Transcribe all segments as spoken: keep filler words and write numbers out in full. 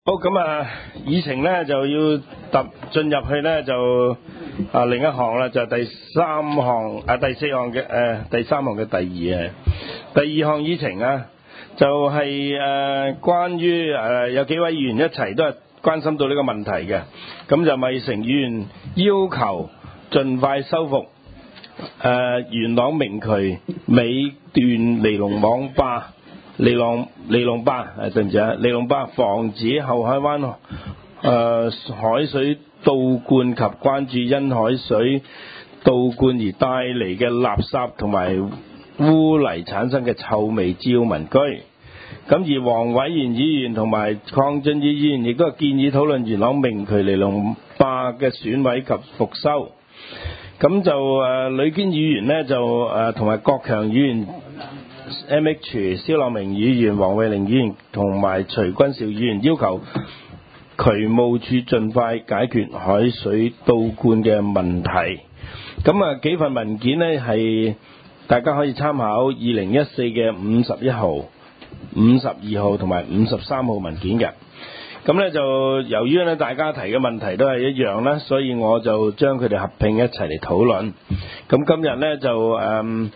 好咁啊，議程咧就要踏進入去咧就啊另一項啦，就係、第三項啊第四項嘅誒、呃、第三項嘅第二啊，第二項議程啊，就係、是、誒、呃、關於誒、呃、有幾位議員一齊都係關心到呢個問題嘅，咁就米成議員要求盡快修復誒、呃、元朗明渠尾段尼龍網壩。尼龍尼龍壩誒對唔住啊，尼龍壩防止後海灣誒、呃、海水倒灌及關注因海水倒灌而帶嚟嘅垃圾同埋污泥產生嘅臭味滋擾民居。咁而黃偉賢議員同埋鄺俊宇議員亦都係建議討論元朗明渠尼龍壩嘅損毀及復修。咁就誒呂堅議員呢，就誒同埋郭強議員。M H 蕭樂明議員、黃慧玲議員同埋徐君兆議員要求渠務署盡快解決海水倒灌嘅問題。咁啊幾份文件呢係大家可以參考二零一四嘅五十一號、五十二號同埋五十三號文件嘅。咁呢就由於呢大家提嘅問題都係一樣啦，所以我就將佢哋合併一齊嚟討論。咁今日呢就誒。嗯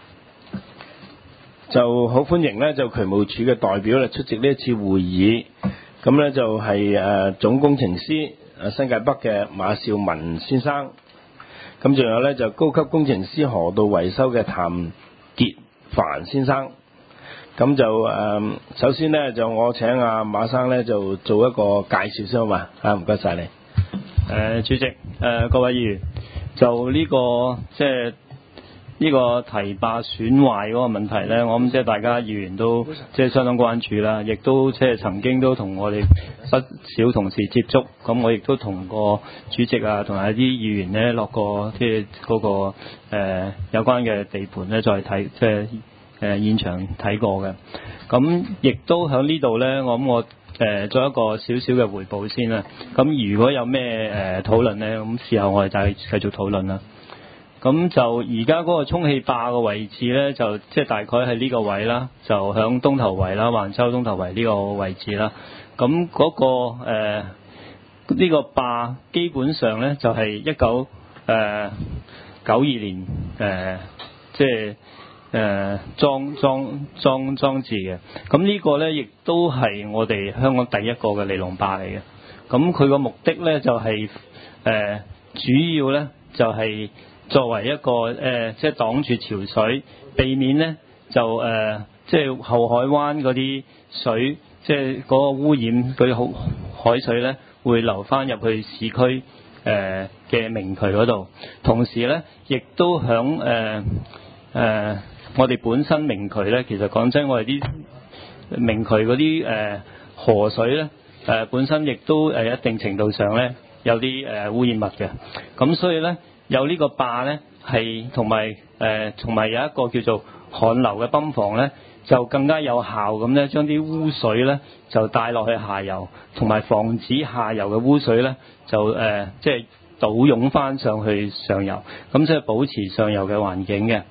就好歡迎咧，就渠務署嘅代表咧出席呢一次會議。咁咧就係、是、誒、呃、總工程師誒新界北嘅馬少文先生。咁仲有咧就高級工程師河道維修嘅譚傑凡先生。咁就誒、呃、首先咧就我請阿、啊、馬生咧就做一個介紹先好嘛？啊唔該晒你。誒、 呃、主席誒、呃、各位議員，就呢、這個即係。呢個堤壩損壞嗰個問題呢，我諗即係大家議員都即係相當關注啦，亦都即係曾經都同我哋不少同事接觸，咁我亦都同個主席啊，同埋一啲議員呢落過即係嗰個、呃、有關嘅地盤呢，再睇即係誒、呃、現場睇過嘅，咁亦都喺呢度呢，我諗我誒、呃、做一個少少嘅彙報先啦。咁如果有咩誒、呃、討論呢，咁事後我哋就繼續討論啦。咁就而家嗰個充氣壩嘅位置呢，就即係大概喺呢個位啦，就響東頭圍啦，橫洲東頭圍呢個位置啦。咁嗰、嗰個誒呢、呃呢個壩基本上呢，就係一九誒九二年誒即係誒裝裝裝裝置嘅。咁呢個呢，亦都係我哋香港第一個嘅尼龍壩嚟嘅。咁佢個目的呢，就係、是、誒、呃、主要呢，就係、是。作為一個誒、呃，即係擋住潮水，避免呢就誒、呃，即係後海灣嗰啲水，即係嗰個污染嗰啲好海水呢，會流翻入去市區誒嘅、呃、明渠嗰度。同時呢，亦都響誒誒，我哋本身明渠呢，其實講真，我哋啲明渠嗰啲誒河水呢，誒、呃、本身亦都誒一定程度上呢，有啲誒、呃、污染物嘅。咁所以呢。有呢個壩呢，係同埋誒，同埋有一個叫做旱流嘅泵房呢，就更加有效咁呢，將啲污水呢就帶落去下游，同埋防止下游嘅污水呢就誒即係倒湧翻上去上游，咁即係保持上游嘅環境嘅。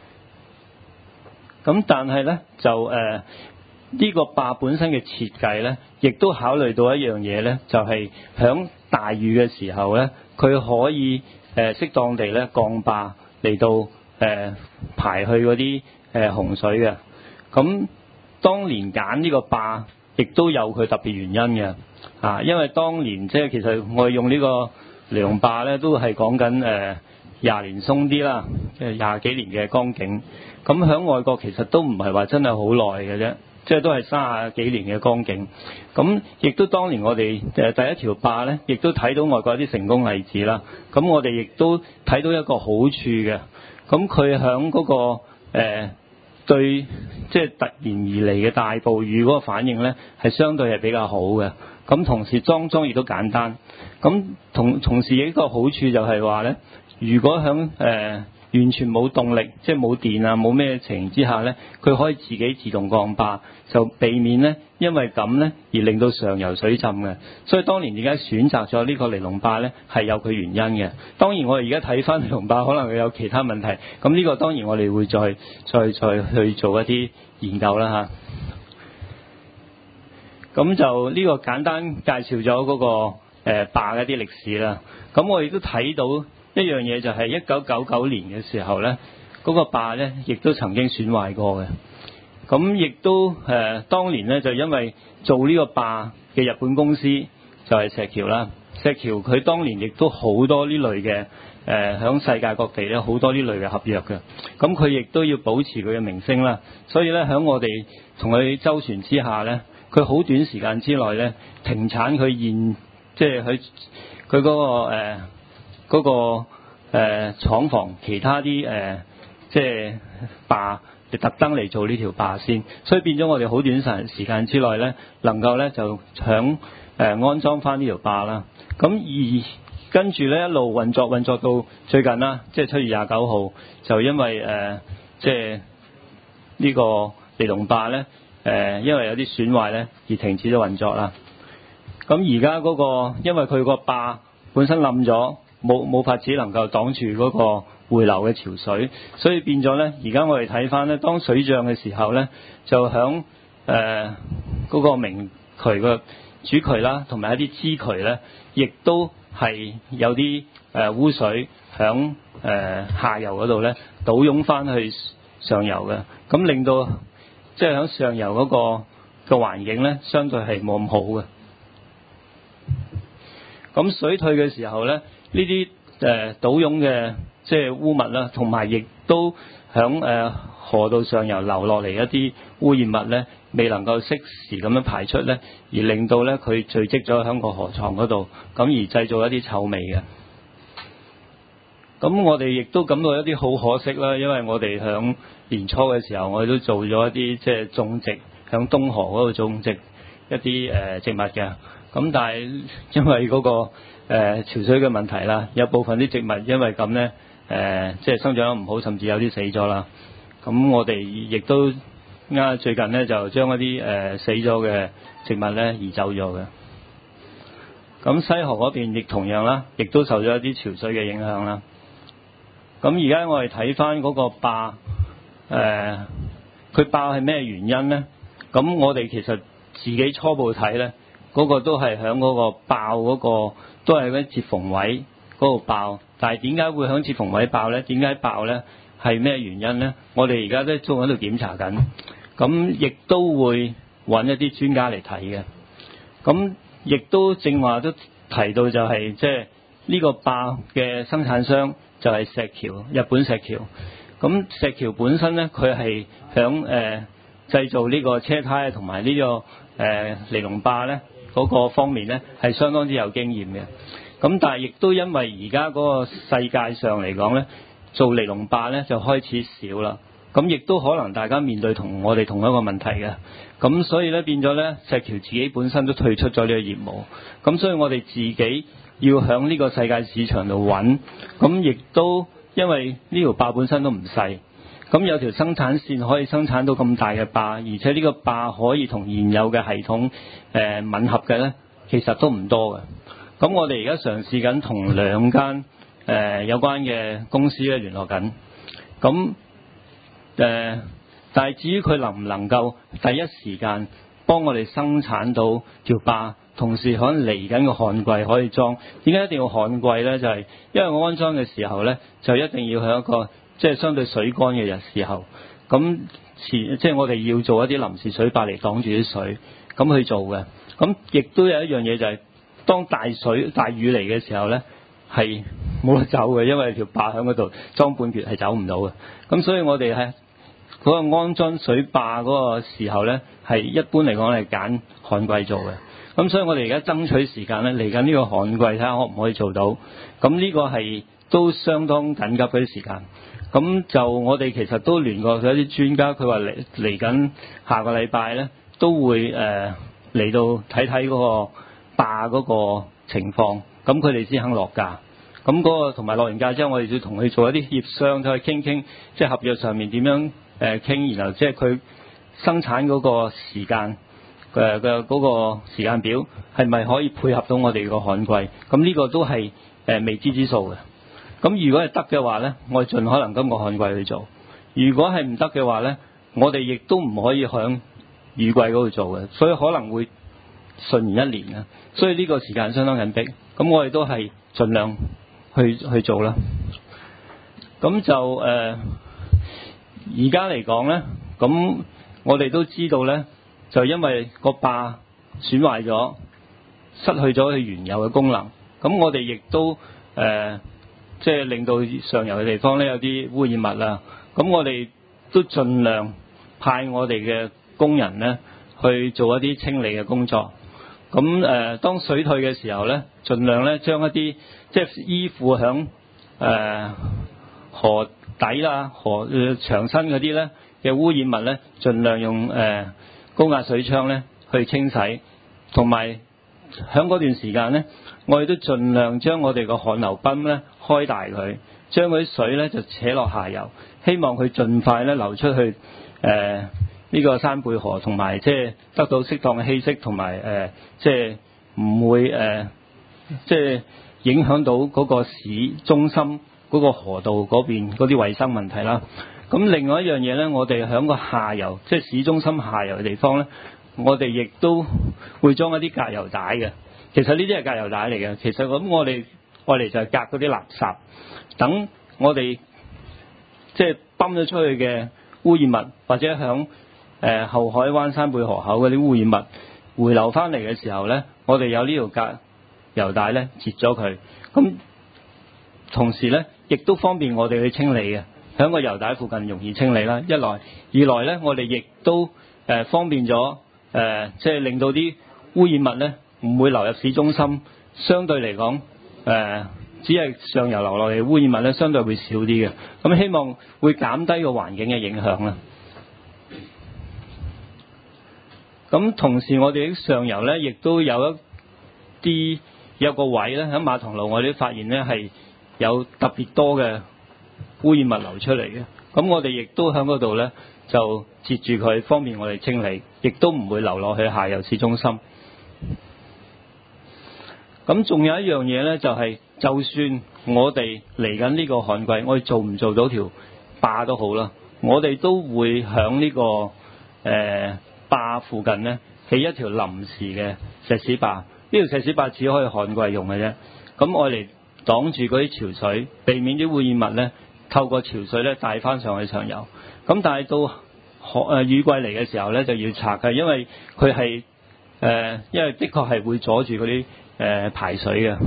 咁但係呢，就誒呢、呃呢個壩本身嘅設計呢，亦都考慮到一樣嘢呢，就係、是、響大雨嘅時候呢，佢可以。誒、呃、適當地咧降壩嚟到誒、呃、排去嗰啲誒洪水嘅。咁當年揀呢個壩，亦都有佢特別原因嘅。啊，因為當年即係其實我哋用呢個尼龍壩咧，都係講緊誒廿年鬆啲啦，即係廿幾年嘅光景。咁喺外國其實都唔係話真係好耐嘅啫。即係都係三十幾年嘅光景，咁亦都當年我哋誒第一條壩呢，亦都睇到外國一啲成功例子啦。咁我哋亦都睇到一個好處嘅，咁佢響嗰個誒、呃、對即係突然而嚟嘅大暴雨嗰個反應呢，係相對係比較好嘅。咁同時裝裝亦都簡單，咁同同時一個好處就係話呢，如果響誒。呃完全冇動力，即係冇電啊，冇咩情形之下呢，佢可以自己自動降壩，就避免呢因為咁呢而令到上游水浸嘅。所以當年而家選擇咗呢個尼龍壩呢，係有佢原因嘅。當然我哋而家睇翻尼龍壩，可能會有其他問題。咁呢個當然我哋會再再再去做一啲研究啦嚇。 咁就呢個簡單介紹咗嗰個誒壩嘅一啲歷史啦。咁我亦都睇到一樣嘢，就係一九九九年嘅時候咧，嗰個壩咧亦都曾經損壞過嘅。咁亦都誒、呃、當年咧就因為做呢個壩嘅日本公司就係石橋啦。石橋佢當年亦都好多呢類嘅誒響世界各地咧好多呢類嘅合約嘅。咁佢亦都要保持佢嘅名聲啦。所以咧響我哋同佢周旋之下咧，佢好短時間之內咧停產佢現即係佢佢嗰個誒嗰、呃嗰個誒、呃、廠房其他啲誒、呃、即係壩。特登嚟做呢條壩先，所以變咗我哋好短時時間之內咧，能夠咧就響誒、呃、安裝翻呢條壩啦。咁而跟住咧一路運作運作到最近啦，即係七月廿九號，就因為誒、呃、即係呢個尼龍壩咧誒，因為有啲損壞咧而停止咗運作啦。咁而家嗰個因為佢個壩本身冧咗，冇冇法子能夠擋住嗰個回流嘅潮水，所以變咗咧。而家我哋睇翻咧，當水漲嘅時候咧，就響誒嗰個明渠嘅主渠啦，同埋一啲支渠咧，亦都係有啲誒、呃、污水響誒、呃、下游嗰度咧倒湧翻去上游嘅，咁令到即係響上游嗰個嘅環境咧，相對係冇咁好嘅。咁水退嘅時候咧，呢啲誒倒湧嘅即係污物啦，同埋亦都響誒河道上游流落嚟一啲污染物咧，未能夠適時咁樣排出咧，而令到咧佢聚積咗喺個河床嗰度，咁而製造一啲臭味嘅。咁我哋亦都感到一啲好可惜啦，因為我哋響年初嘅時候，我哋都做咗一啲即係種植響東河嗰度種植一啲誒、呃、植物嘅。咁但係因為嗰、那個誒、呃、潮水嘅問題啦，有部分啲植物因為咁咧誒，即係生長得唔好，甚至有啲死咗啦。咁我哋亦都啱最近咧就將一啲誒、呃、死咗嘅植物咧移走咗嘅。咁西河嗰邊亦同樣啦，亦都受咗一啲潮水嘅影響啦。咁而家我哋睇翻嗰個壩誒，佢爆係咩原因咧？咁我哋其實自己初步睇咧。嗰個都係響嗰個爆嗰、嗰個，都係嗰啲接縫位嗰度爆。但係點解會響接縫位爆咧？點解爆咧？係咩原因咧？我哋而家都仲喺度檢查緊。咁亦都會揾一啲專家嚟睇嘅。咁亦都正話都提到就係即係呢個爆嘅生產商就係石橋，日本石橋。咁石橋本身咧，佢係響誒製造呢個車胎同埋呢個誒、呃、尼龍壩咧。嗰個方面咧係相當之有經驗嘅，咁但係亦都因為而家嗰個世界上嚟講咧，做尼龍壩咧就開始少啦，咁亦都可能大家面對同我哋同一個問題嘅，咁所以咧變咗咧石橋自己本身都退出咗呢個業務，咁所以我哋自己要響呢個世界市場度揾，咁亦都因為呢條壩本身都唔細。咁有條生產線可以生產到咁大嘅壩，而且呢個壩可以同現有嘅系統誒、呃、吻合嘅咧，其實都唔多嘅。咁我哋而家嘗試緊同兩間誒、呃、有關嘅公司咧聯絡緊。咁誒、呃，但係至於佢能唔能夠第一時間幫我哋生產到條壩，同時可能嚟緊個旱季可以裝。點解一定要旱季咧？就係、是、因為我安裝嘅時候咧，就一定要喺一個即係相對水乾嘅日時候，咁即係我哋要做一啲臨時水壩嚟擋住啲水，咁去做嘅。咁亦都有一樣嘢就係、是，當大水大雨嚟嘅時候咧，係冇得走嘅，因為條壩喺嗰度裝半橛係走唔到嘅。咁所以我哋喺嗰個安裝水壩嗰個時候咧，係一般嚟講係揀旱季做嘅。咁所以我哋而家爭取時間咧，嚟緊呢個旱季睇下可唔可以做到。咁呢個係都相當緊急嗰啲時間。咁就我哋其實都聯絡咗一啲專家，佢話嚟嚟緊下個禮拜咧都會誒嚟、呃、到睇睇嗰個壩嗰個情況，咁佢哋先肯落價。咁嗰、嗰個同埋落完價之後，我哋要同佢做一啲協商，再去傾傾，即係合約上面點樣誒傾，然後即係佢生產嗰個時間嘅嘅嗰個時間表係咪可以配合到我哋個旱季？咁呢個都係誒、呃、未知之數嘅。咁如果係得嘅話咧，我哋盡可能今個旱季去做；如果係唔得嘅話咧，我哋亦都唔可以響雨季嗰度做嘅，所以可能會順延一年啊，所以呢個時間相當緊迫。咁我哋都係盡量去去做啦。咁就誒而家嚟講咧，咁我哋都知道咧，就因為個壩損壞咗，失去咗佢原有嘅功能。咁我哋亦都誒、呃、即係令到上游嘅地方咧有啲污染物啦。咁我哋都盡量派我哋嘅工人咧去做一啲清理嘅工作。咁誒、呃、當水退嘅時候咧，盡量咧將一啲即係依附響誒、呃、河底啦、河誒牆身嗰啲咧嘅污染物咧，盡量用誒、呃、高壓水槍咧去清洗，同埋響嗰段時間咧，我哋都盡量將我哋個汗流泵咧開大佢，將嗰啲水咧就扯落下游，希望佢盡快咧流出去誒呢、呃這個山貝河，同埋即係得到適當嘅稀釋，同埋誒即係唔會誒即係影響到嗰個市中心嗰個河道嗰邊嗰啲衛生問題啦。咁另外一樣嘢咧，我哋喺個下游，即係市中心下游嘅地方咧，我哋亦都會裝一啲隔油帶嘅。其實呢啲係隔油帶嚟嘅。其實咁我哋我哋就係隔嗰啲垃圾，等我哋即係泵咗出去嘅污染物，或者響誒、呃、後海灣山貝河口嗰啲污染物回流翻嚟嘅時候咧，我哋有呢條隔油帶咧截咗佢。咁同時咧，亦都方便我哋去清理嘅。喺個油帶附近容易清理啦，一來二來咧，我哋亦都誒、呃、方便咗誒、呃，即係令到啲污染物咧唔會流入市中心，相對嚟講誒，只係上游流落嚟嘅污染物咧，相對會少啲嘅。咁希望會減低個環境嘅影響啦。咁同時我哋啲上游咧，亦都有一啲有個位咧喺馬塘路，我哋發現咧係有特別多嘅污染物流出嚟嘅，咁我哋亦都喺嗰度咧就截住佢，方便我哋清理，亦都唔會流落去下游市中心。咁仲有一樣嘢咧，就係、是、就算我哋嚟緊呢個旱季，我哋做唔做到條壩都好啦，我哋都會喺呢、這個誒壩、呃、附近咧起一條臨時嘅石屎壩。呢條石屎壩只可以旱季用嘅啫，咁我哋擋住嗰啲潮水，避免啲污染物咧透過潮水咧帶翻上去上游。咁但係到誒雨季嚟嘅時候咧就要拆嘅，因為佢係誒，因為的確係會阻住嗰啲誒排水嘅。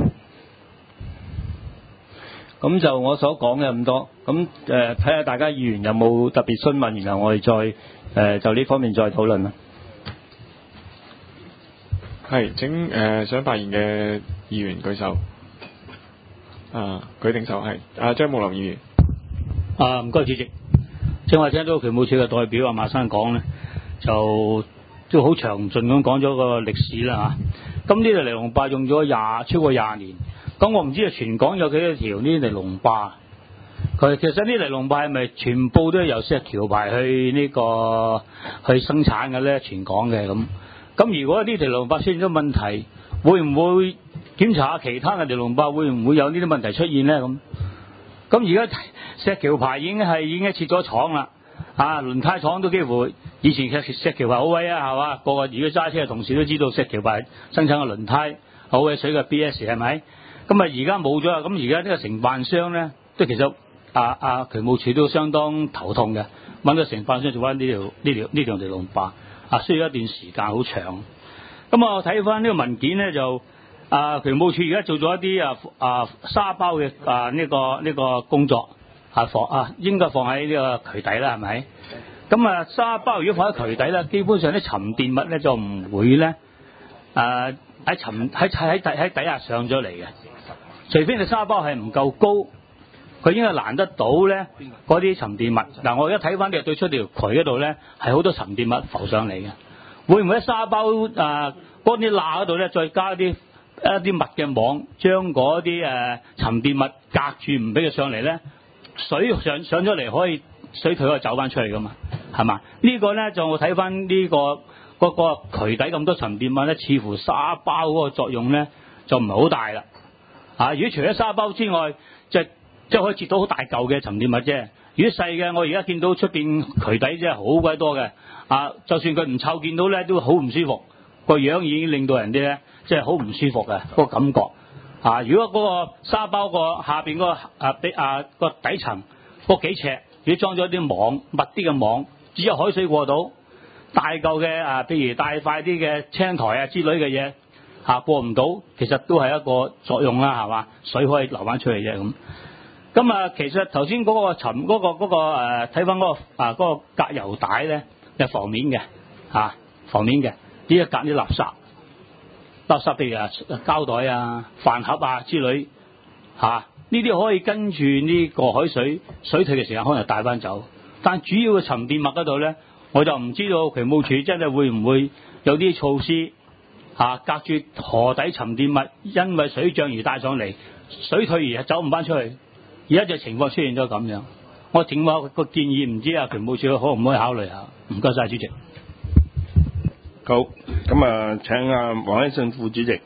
咁就我所講嘅咁多，咁誒睇下大家議員有冇特別詢問，然後我哋再誒、呃、就呢方面再討論啦。 係，請誒、呃、想發言嘅議員舉手。啊，舉定手係。啊，張武林議員。 啊，唔該主席。正話聽到渠務署嘅代表阿馬生講咧，就都好詳盡咁講咗個歷史啦嚇。咁呢條尼龍壩用咗廿超過廿年，咁我唔知啊全港有幾多條呢尼龍壩？佢其實呢尼龍壩係咪全部都係由石橋牌去呢、這個去生產嘅咧？全港嘅咁。咁如果呢條尼龍壩出現咗問題，會唔會檢查下其他嘅尼龍壩會唔會有呢啲問題出現咧？咁咁而家石橋牌已經係已經設咗廠啦，啊輪胎廠都幾乎以前石石橋牌好威啊，係嘛？個個如果揸車嘅同事都知道石橋牌生產嘅輪胎好威水嘅 B S 係咪？咁啊而家冇咗啦，咁而家呢個承辦商咧，即係其實啊啊渠務署都相當頭痛嘅，揾到承辦商做翻呢條呢條呢條尼龍壩。啊，需要一段時間好長。咁啊，我睇翻呢個文件咧，就啊，渠務署而家做咗一啲啊啊沙包嘅啊呢、這個呢、這個工作啊放啊，應該放喺呢個渠底啦，係咪？咁啊，沙包如果放喺渠底咧，基本上啲沉澱物咧就唔會咧啊喺沉喺喺底喺底下上咗嚟嘅，除非你沙包係唔夠高，佢應該攔得到咧嗰啲沉澱物。嗱，我而家睇翻你對出條渠嗰度咧，係好多沉澱物浮上嚟嘅。會唔會喺沙包啊嗰啲罅嗰度咧，再加啲一啲密嘅網，將嗰啲誒沉澱物隔住，唔俾佢上嚟咧？水上上咗嚟，可以水佢可以走翻出去噶嘛？係嘛？這個、呢個咧就我睇翻呢個嗰、那個渠底咁多沉澱物咧，似乎沙包嗰個作用咧就唔係好大啦。啊，如果除咗沙包之外，就即係可以截到好大嚿嘅沉澱物啫。如果細嘅，我而家見到出邊渠底真係好鬼多嘅。啊，就算佢唔臭，見到咧都好唔舒服。 個樣已經令到人哋咧即係好唔舒服嘅嗰個感覺。啊！如果嗰個沙包個下邊嗰個啊比啊個底層嗰幾尺，如果裝咗啲網密啲嘅網，只有海水過到，大嚿嘅啊，譬如大塊啲嘅青苔啊之類嘅嘢嚇過唔到，其實都係一個作用啦，係嘛？水可以流翻出嚟啫咁。咁啊，其實頭先嗰個沉嗰、嗰個嗰、嗰個睇翻嗰個啊嗰、嗰個隔油帶咧，係防面嘅嚇，防面嘅呢一隔啲垃圾。垃圾譬如啊膠袋啊、飯盒啊之類嚇，呢啲可以跟住呢個海水水退嘅時間可能帶翻走，但主要嘅沉澱物嗰度咧，我就唔知道渠務署真係會唔會有啲措施嚇、啊、隔住河底沉澱物，因為水漲而帶上嚟，水退而走唔翻出去，而家就情況出現咗咁樣。我整話個建議，唔知啊渠務署可唔可以考慮下？唔該晒主席。 好，咁啊，請阿黃偉信副主席。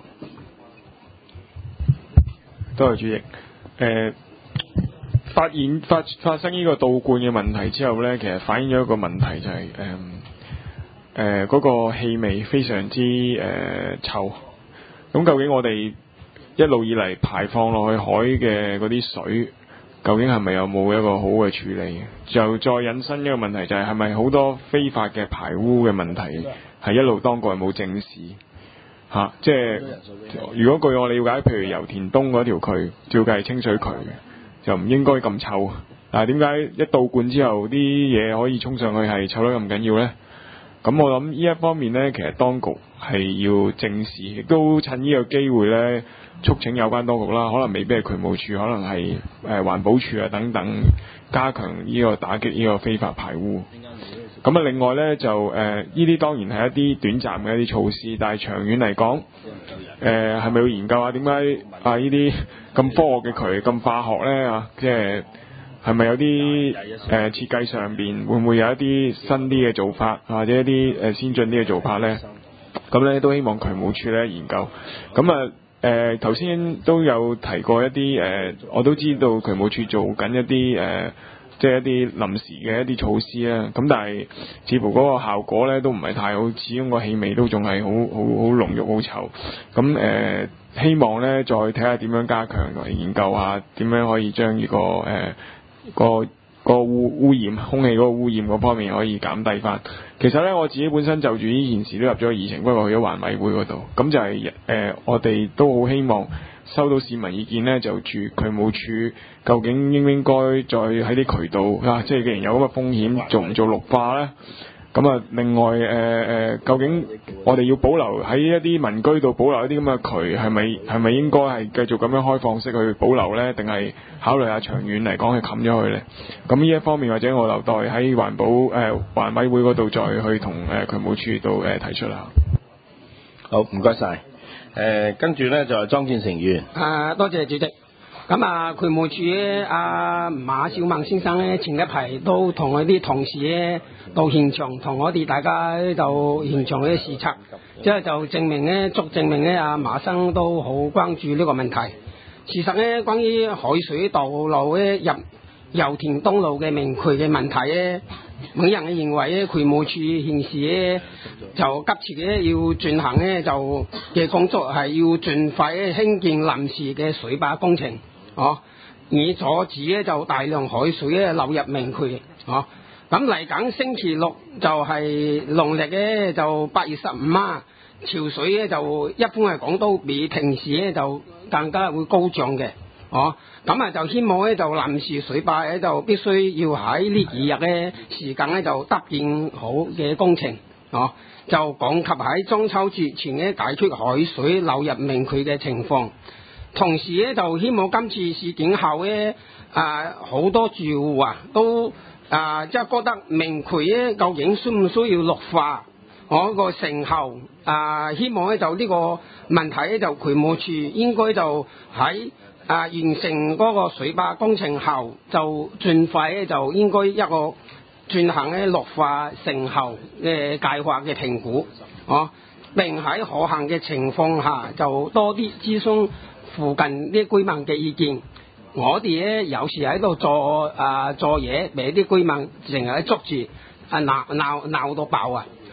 多謝主席。誒、呃，發現發發生呢個倒灌嘅問題之後咧，其實反映咗一個問題，就係誒誒嗰個氣味非常之誒、呃、臭。咁究竟我哋一路以嚟排放落去海嘅嗰啲水，究竟係咪有冇一個好嘅處理？就再引申一個問題，就係係咪好多非法嘅排污嘅問題？係一路當局係冇正視嚇、啊，即係如果據我了解，譬如油田東嗰條渠，照計係清水渠，就唔應該咁臭。但係點解一倒灌之後啲嘢可以衝上去係臭得咁緊要呢？咁我諗呢一方面呢，其實當局係要正視，亦都趁呢個機會呢，促請有關當局啦，可能未必係渠務署，可能係誒環保署啊等等，加強呢個打擊呢個非法排污。咁啊，另外咧就誒，呢、呃、啲當然係一啲短暫嘅一啲措施，但係長遠嚟講，誒係咪要研究下點解啊呢啲咁科學嘅渠咁化學咧啊？即係係咪有啲誒、呃、設計上邊會唔會有一啲新啲嘅做法，或者一啲誒先進啲嘅做法咧？咁咧都希望渠務署咧研究。咁啊誒頭先都有提過一啲誒、呃，我都知道渠務署做緊一啲誒。呃即係一啲臨時嘅一啲措施啦，咁但係似乎嗰個效果咧都唔係太好，始終個氣味都仲係好好好濃郁好臭。咁誒、呃，希望咧再睇下點樣加強同埋研究下點樣可以將呢、這個誒、呃、個個污污染空氣嗰個污染嗰方面可以減低翻。其實咧我自己本身就住呢件事都入咗議程，不過去咗環委會嗰度，咁就係、是、誒、呃、我哋都好希望收到市民意見咧，就住渠務署究竟應唔應該再喺啲渠道啊，即係既然有咁嘅風險，做唔做綠化咧？咁啊，另外誒誒、呃，究竟我哋要保留喺一啲民居度保留一啲咁嘅渠，係咪係咪應該係繼續咁樣開放式去保留咧？定係考慮下長遠嚟講去冚咗佢咧？咁呢一方面或者我留待喺環保誒、呃、環委會嗰度再去同誒渠務署度誒提出啦。 好，唔該晒。誒，跟住咧就係莊建成員。 啊，多謝主席。咁啊，渠務署咧，阿馬小孟先生咧，前一排都同佢啲同事咧到現場，同我哋大家就現場咧視察，即係就證明咧，足證明咧，阿馬生都好關注呢個問題。事實咧，關於海水倒流咧入油田東路嘅明渠嘅問題咧，本人認為咧，渠務署現時咧就急切咧要進行咧就嘅工作，係要盡快咧興建臨時嘅水壩工程，哦，以阻止咧就大量海水咧流入明渠，哦，咁嚟緊星期六就係農曆咧就八月十五啊，潮水咧就一般嚟講都比平時咧就更加會高漲嘅。哦，咁啊就希望咧就臨時水壩咧就必須要喺呢幾日咧時間咧就搭建好嘅工程，哦，就趕及喺中秋節前咧解決海水流入明渠嘅情況。同時咧就希望今次事件後咧啊好多住戶啊都啊即係覺得明渠咧究竟需唔需要綠化？我個成後啊希望咧就呢個問題咧就渠務署應該就喺啊！完成嗰個水壩工程後，就盡快咧就應該一個進行咧綠化成後嘅計劃嘅評估，哦、啊，並喺可行嘅情況下就多啲諮詢附近啲居民嘅意見。我哋咧有時喺度做啊做嘢，俾啲居民成日捉住啊鬧鬧鬧到爆啊！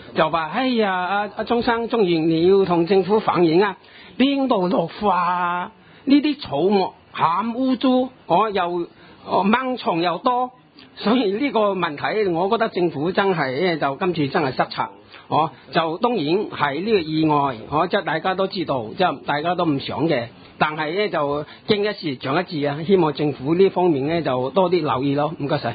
就話哎呀，阿阿鍾生鍾議員你要同政府反映啊，邊度綠化啊？呢啲草木咁污糟，我又我蚊蟲又多，所以呢個問題，我覺得政府真係就今次真係失策。哦，就當然係呢個意外，我即係大家都知道，即係大家都唔想嘅。但係咧就經一事長一智啊，希望政府呢方面咧就多啲留意咯。唔該晒。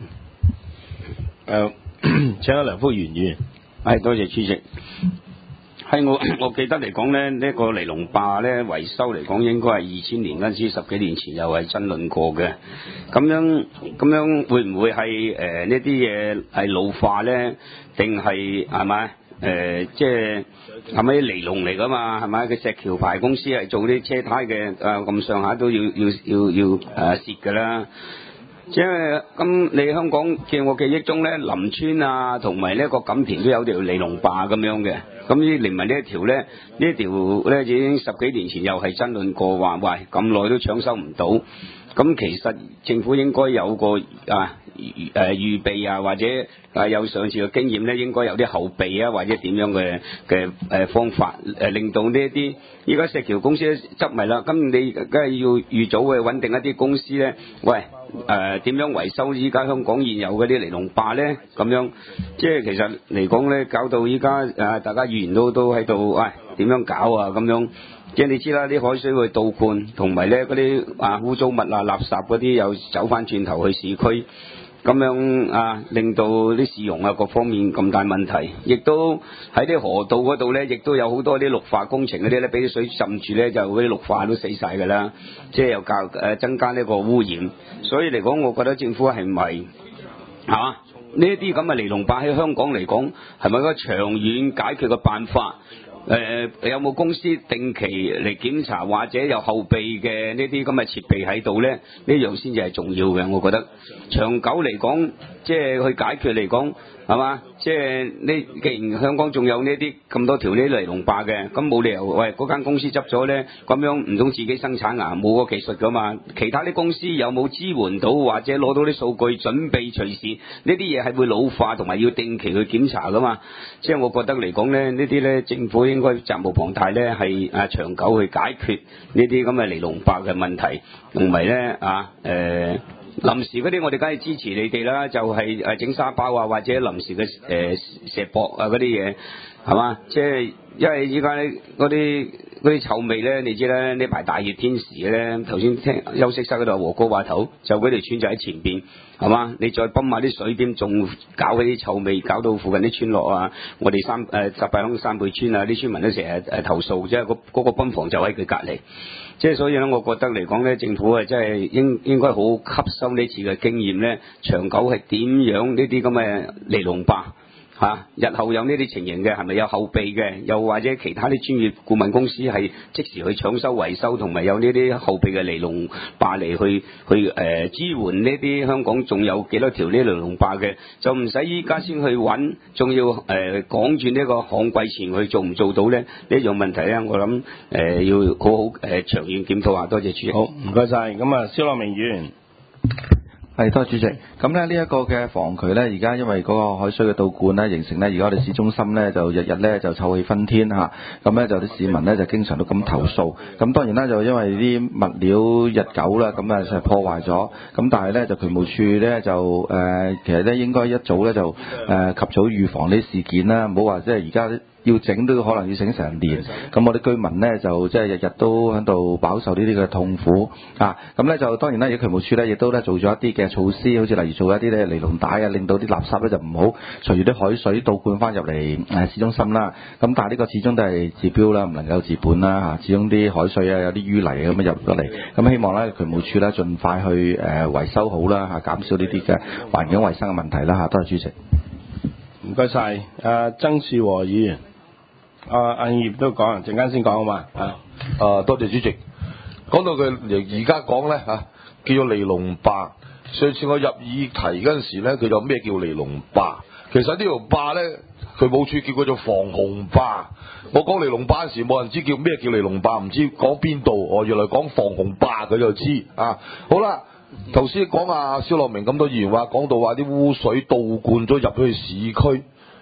誒，請阿梁福元議員。 係，多謝主席。喺我我記得嚟講咧，呢、這個尼龍壩咧維修嚟講，應該係二千年嗰陣時，十幾年前又係爭論過嘅。咁樣咁樣會唔會係誒呢啲嘢係老化咧？定係係咪誒？即係係咪尼龍嚟㗎嘛？係咪？佢石橋牌公司係做啲車胎嘅，誒咁上下都要要要要誒蝕㗎啦。即係咁，你香港見我記憶中咧，林村啊，同埋呢個錦田都有條尼龍壩咁樣嘅。咁呢連埋呢一條咧，呢一條咧已經十幾年前又係爭論過，話喂咁耐都搶修唔到。咁其實政府應該有個啊誒預備啊，或者啊有上次嘅經驗咧，應該有啲後備啊，或者點樣嘅嘅誒方法誒，令到呢一啲依家石橋公司執埋啦，咁你梗係要預早去穩定一啲公司咧，喂誒點樣維修依家香港現有嗰啲尼龍壩咧？咁樣即係其實嚟講咧，搞到依家誒大家議員都都喺度喂點樣搞啊咁樣。即係你知啦，啲海水會倒灌，同埋咧嗰啲啊污糟物啊、垃圾嗰啲又走翻轉頭去市區，咁樣啊令到啲市容啊各方面咁大問題，亦都喺啲河道嗰度咧，亦都有好多啲綠化工程嗰啲咧，俾啲水浸住咧，就嗰啲綠化都死晒㗎啦，即係又較誒增加呢個污染，所以嚟講，我覺得政府係唔係啊呢一啲咁嘅尼龍壩喺香港嚟講，係咪一個長遠解決嘅辦法？誒、呃、有冇公司定期嚟檢查，或者有後備嘅呢啲咁嘅設備喺度咧？呢樣先至係重要嘅，我覺得長久嚟講，即係去解決嚟講，係嘛？即係呢，既然香港仲有呢啲咁多條呢尼龍壩嘅，咁冇理由喂嗰間公司執咗咧，咁樣唔通自己生產啊？冇個技術噶嘛？其他啲公司有冇支援到，或者攞到啲數據準備隨時呢啲嘢係會老化，同埋要定期去檢查噶嘛？即係我覺得嚟講咧，呢啲咧政府應該責無旁貸咧，係啊長久去解決呢啲咁嘅尼龍壩嘅問題，同埋咧啊誒。呃臨時嗰啲我哋梗係支持你哋啦，就係誒整沙包啊，或者臨時嘅誒、呃、石壆啊嗰啲嘢，係嘛？即係因為依家嗰啲嗰啲臭味咧，你知啦，呢排大熱天時咧，頭先聽休息室嗰度和哥話頭，就嗰條村就喺前邊，係嘛？你再泵下啲水邊，仲搞嗰啲臭味，搞到附近啲村落啊，我哋三誒十八鄉三倍村啊，啲村民都成日誒投訴，即係嗰嗰個泵房就喺佢隔離。即係所以咧，我覺得嚟講咧，政府係真係應應該好吸收呢次嘅經驗咧，長久係點樣呢啲咁嘅尼龍壩嚇，日後有呢啲情形嘅，係咪有後備嘅？又或者其他啲專業顧問公司係即時去搶修維修，同埋有呢啲後備嘅尼龍壩嚟去去誒、呃、支援呢啲香港仲有幾多條呢尼龍壩嘅，就唔使依家先去揾，仲要誒講住呢個旱季前去做唔做到咧？呢樣問題咧，我諗誒、呃、要好好誒、呃、長遠檢討下。多謝主席。 好，唔該晒。咁啊，蕭樂明議員。 係，多謝主席。咁咧呢一個嘅防渠咧，而家因為嗰個海水嘅倒灌咧，形成咧，而家我哋市中心咧就日日咧就臭氣熏天嚇。咁咧就啲市民咧就經常都咁投訴。咁當然啦，就因為啲物料日久啦，咁啊就破壞咗。咁但係咧就渠務處咧就誒、呃，其實咧應該一早咧就誒、呃、及早預防呢啲事件啦，唔好話即係而家要整都可能要整成年。咁我啲居民咧就即係日日都喺度飽受呢啲嘅痛苦啊。咁咧就當然啦，而渠務處咧亦都咧做咗一啲嘅措施，好似例如做一啲咧尼龍帶啊，令到啲垃圾咧就唔好隨住啲海水倒灌翻入嚟誒市中心啦。咁但係呢個始終都係治標啦，唔能夠治本啦嚇。始終啲海水啊有啲淤泥咁樣入咗嚟，咁希望咧渠務處咧盡快去誒、呃、維修好啦嚇，減少呢啲嘅環境衞生嘅問題啦嚇。多謝主席。 唔該晒。阿曾樹和議員。啊，阿葉都講，陣間先講啊嘛。啊， 啊，多謝主席。講到佢而家講咧嚇，叫做尼龍壩。上次我入議題嗰陣時咧，佢就咩叫尼龍壩？其實呢條壩咧，渠務處叫佢做防洪壩。我講尼龍壩嗰時，冇人知叫咩叫尼龍壩，唔知講邊度。哦，原來講防洪壩佢就知啊。好啦，頭先講阿蕭樂明咁多議員話，講到話啲污水倒灌咗入去市區。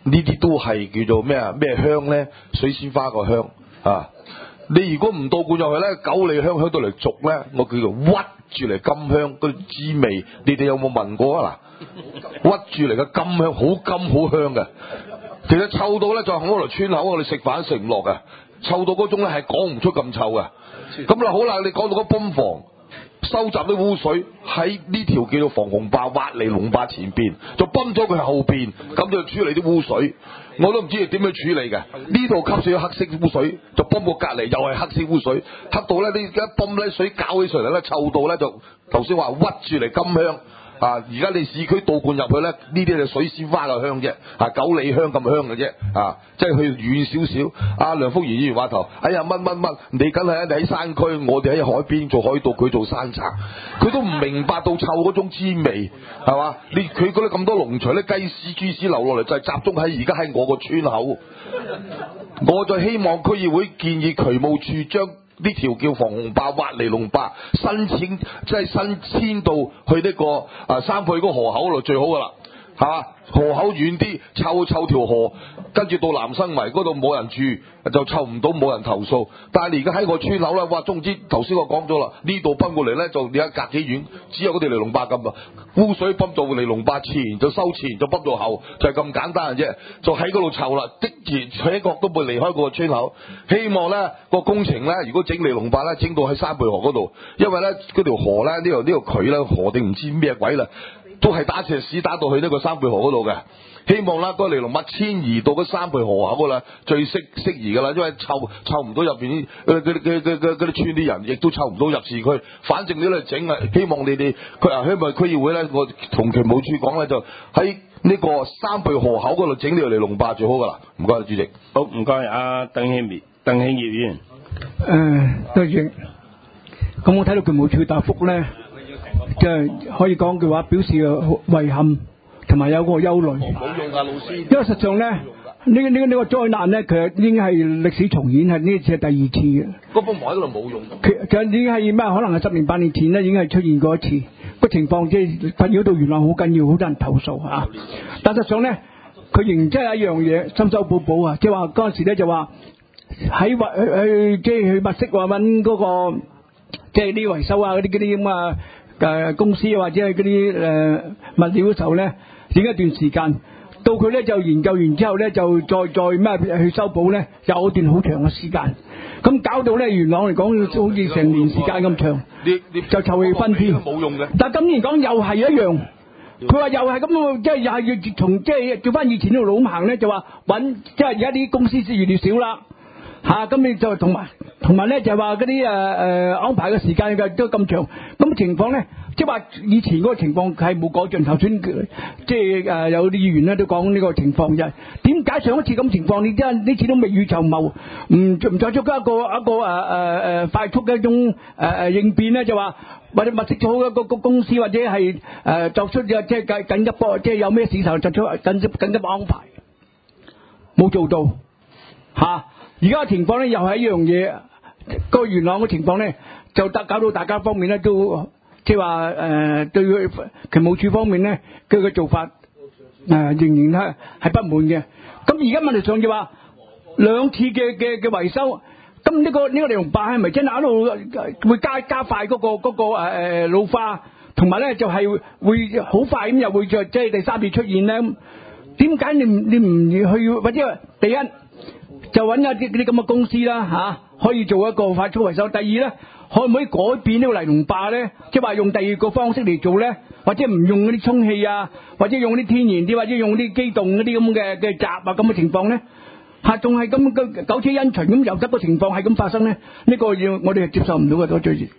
呢啲都係叫做咩啊？咩香咧？水仙花個香啊！你如果唔倒灌入去咧，九里香香到嚟俗咧，我叫做屈住嚟金香嗰啲滋味，你哋有冇聞過啊？嗱，屈住嚟嘅金香，好金好香嘅。其實臭到咧，就喺嗰條村口，我哋食飯食唔落嘅，臭到嗰種咧係講唔出咁臭嘅。咁啦，好啦，你講到個泵房收集啲污水喺呢條叫做防洪壩挖嚟龍壩前邊，就泵咗佢後邊，咁就處理啲污水。我都唔知佢點樣處理嘅。呢度吸咗黑色污水，就泵過隔離又係黑色污水，黑到咧你而家泵咧水攪起上嚟咧，臭到咧就頭先話屈住嚟金香。啊！而家你市區倒灌入去咧，呢啲就水仙花嘅香啫，啊九里香咁香嘅啫，啊即係去遠少少。阿梁福賢議員話頭，哎呀乜乜乜，你梗係你喺山區，我哋喺海邊做海盜，佢做山賊，佢都唔明白到臭嗰種滋味，係嘛？你佢嗰啲咁多農場咧，雞屎豬屎流落嚟，就係集中喺而家喺我個村口。我就希望區議會建議渠務處將呢條叫防洪壩挖嚟龍壩申請，即係新遷到去呢、這個啊三倍嗰個河口度最好噶啦，係嘛？河口遠啲，臭臭條河，跟住到南生圍嗰度冇人住，就臭唔到，冇人投訴。但係你而家喺個村口咧，哇！總之頭先我講咗啦，呢度泵過嚟咧，就而家隔幾遠，只有嗰條嚟龍壩咁啊，污水泵到嚟龍壩前就收前，就泵到後，就係、是、咁簡單嘅啫。就喺嗰度臭啦，的而且確都冇離開個村口。希望咧個工程咧，如果整嚟龍壩咧，整到喺三倍河嗰度，因為咧嗰條河咧呢條呢條渠咧河定唔知咩鬼啦。都係打石屎打到去呢個三倍河嗰度嘅，希望啦，嗰個尼龍物遷移到嗰三倍河口啦，最適適宜噶啦，因為臭臭唔到入邊啲嗰啲嗰啲嗰啲村啲人，亦都臭唔到入市區。反正你嚟整啊，希望你哋佢啊，希望區議會咧，我同渠務處講咧，就喺呢個三倍河口嗰度整呢個尼龍壩最好噶啦。唔該，主席。 好，唔該，阿鄧興業鄧興業議員。 誒，多謝。咁我睇到渠務處答覆咧。即係可以講句話，表示遺憾同埋有個憂慮。冇用㗎，老師。因為實上咧，呢呢呢個災難咧，其實已經係歷史重演，係呢次係第二次嘅。 嗰泵房喺度冇用。 其其實已經係咩？可能係十年八年前咧，已經係出現過一次個情況，即係困擾到元朗好緊要，好多人投訴嚇。但實上咧，佢仍然真係一樣嘢，修修補補啊！即係話嗰陣時咧就話喺維去即係去物色話揾嗰個即係啲維修啊嗰啲嗰啲咁啊。誒公司或者係嗰啲誒物料嘅時候咧，整一段時間，到佢咧就研究完之後咧，就再再咩去修補咧，有一段好長嘅時間。咁搞到咧元朗嚟講，好似成年時間咁長，就臭氣熏天。冇用嘅。但係今年講又係一樣，佢話又係咁，即係又係要從即係照翻以前呢條路咁行咧，就話揾即係而家啲公司越嚟越少啦。嚇！咁、啊、你就同埋同埋咧，就係話嗰啲誒誒安排嘅時間嘅都咁長，咁情況咧，即係話以前嗰個情況係冇改進。頭先即係誒、呃、有啲議員咧都講呢個情況就係點解上一次咁情況，你真呢次都未雨綢繆，唔唔再做一個一個誒誒誒快速嘅一種誒誒、呃、應變咧，就話或者物色咗一個個公司或者係誒、呃、作出即係緊緊急波，即係有咩事頭作出緊急緊急安排，冇做到嚇。啊而家嘅情況咧，又係一樣嘢。個元朗嘅情況咧，就得搞到大家方面咧都即係話誒對佢渠務處方面咧佢嘅做法誒、呃、仍然係係不滿嘅。咁而家問題上就話兩次嘅嘅嘅維修，咁呢、呢個呢、呢個尼龍壩係咪真係喺度會加加快嗰、嗰個嗰、嗰個誒、呃、老化，同埋咧就係、係、會好快咁又會再即係第三次出現咧？點解你唔你唔去或者第一？就揾一啲啲咁嘅公司啦嚇、啊，可以做一個快速維修。第二咧，可唔可以改變呢個尼龍壩咧？即係話用第二個方式嚟做咧，或者唔用嗰啲充氣啊，或者用啲天然啲，或者用啲機動嗰啲咁嘅嘅閘啊咁嘅情況咧嚇，仲係咁嘅苟且因循咁由得個情況係咁發生咧？呢、呢個要我哋係接受唔到嘅。多謝。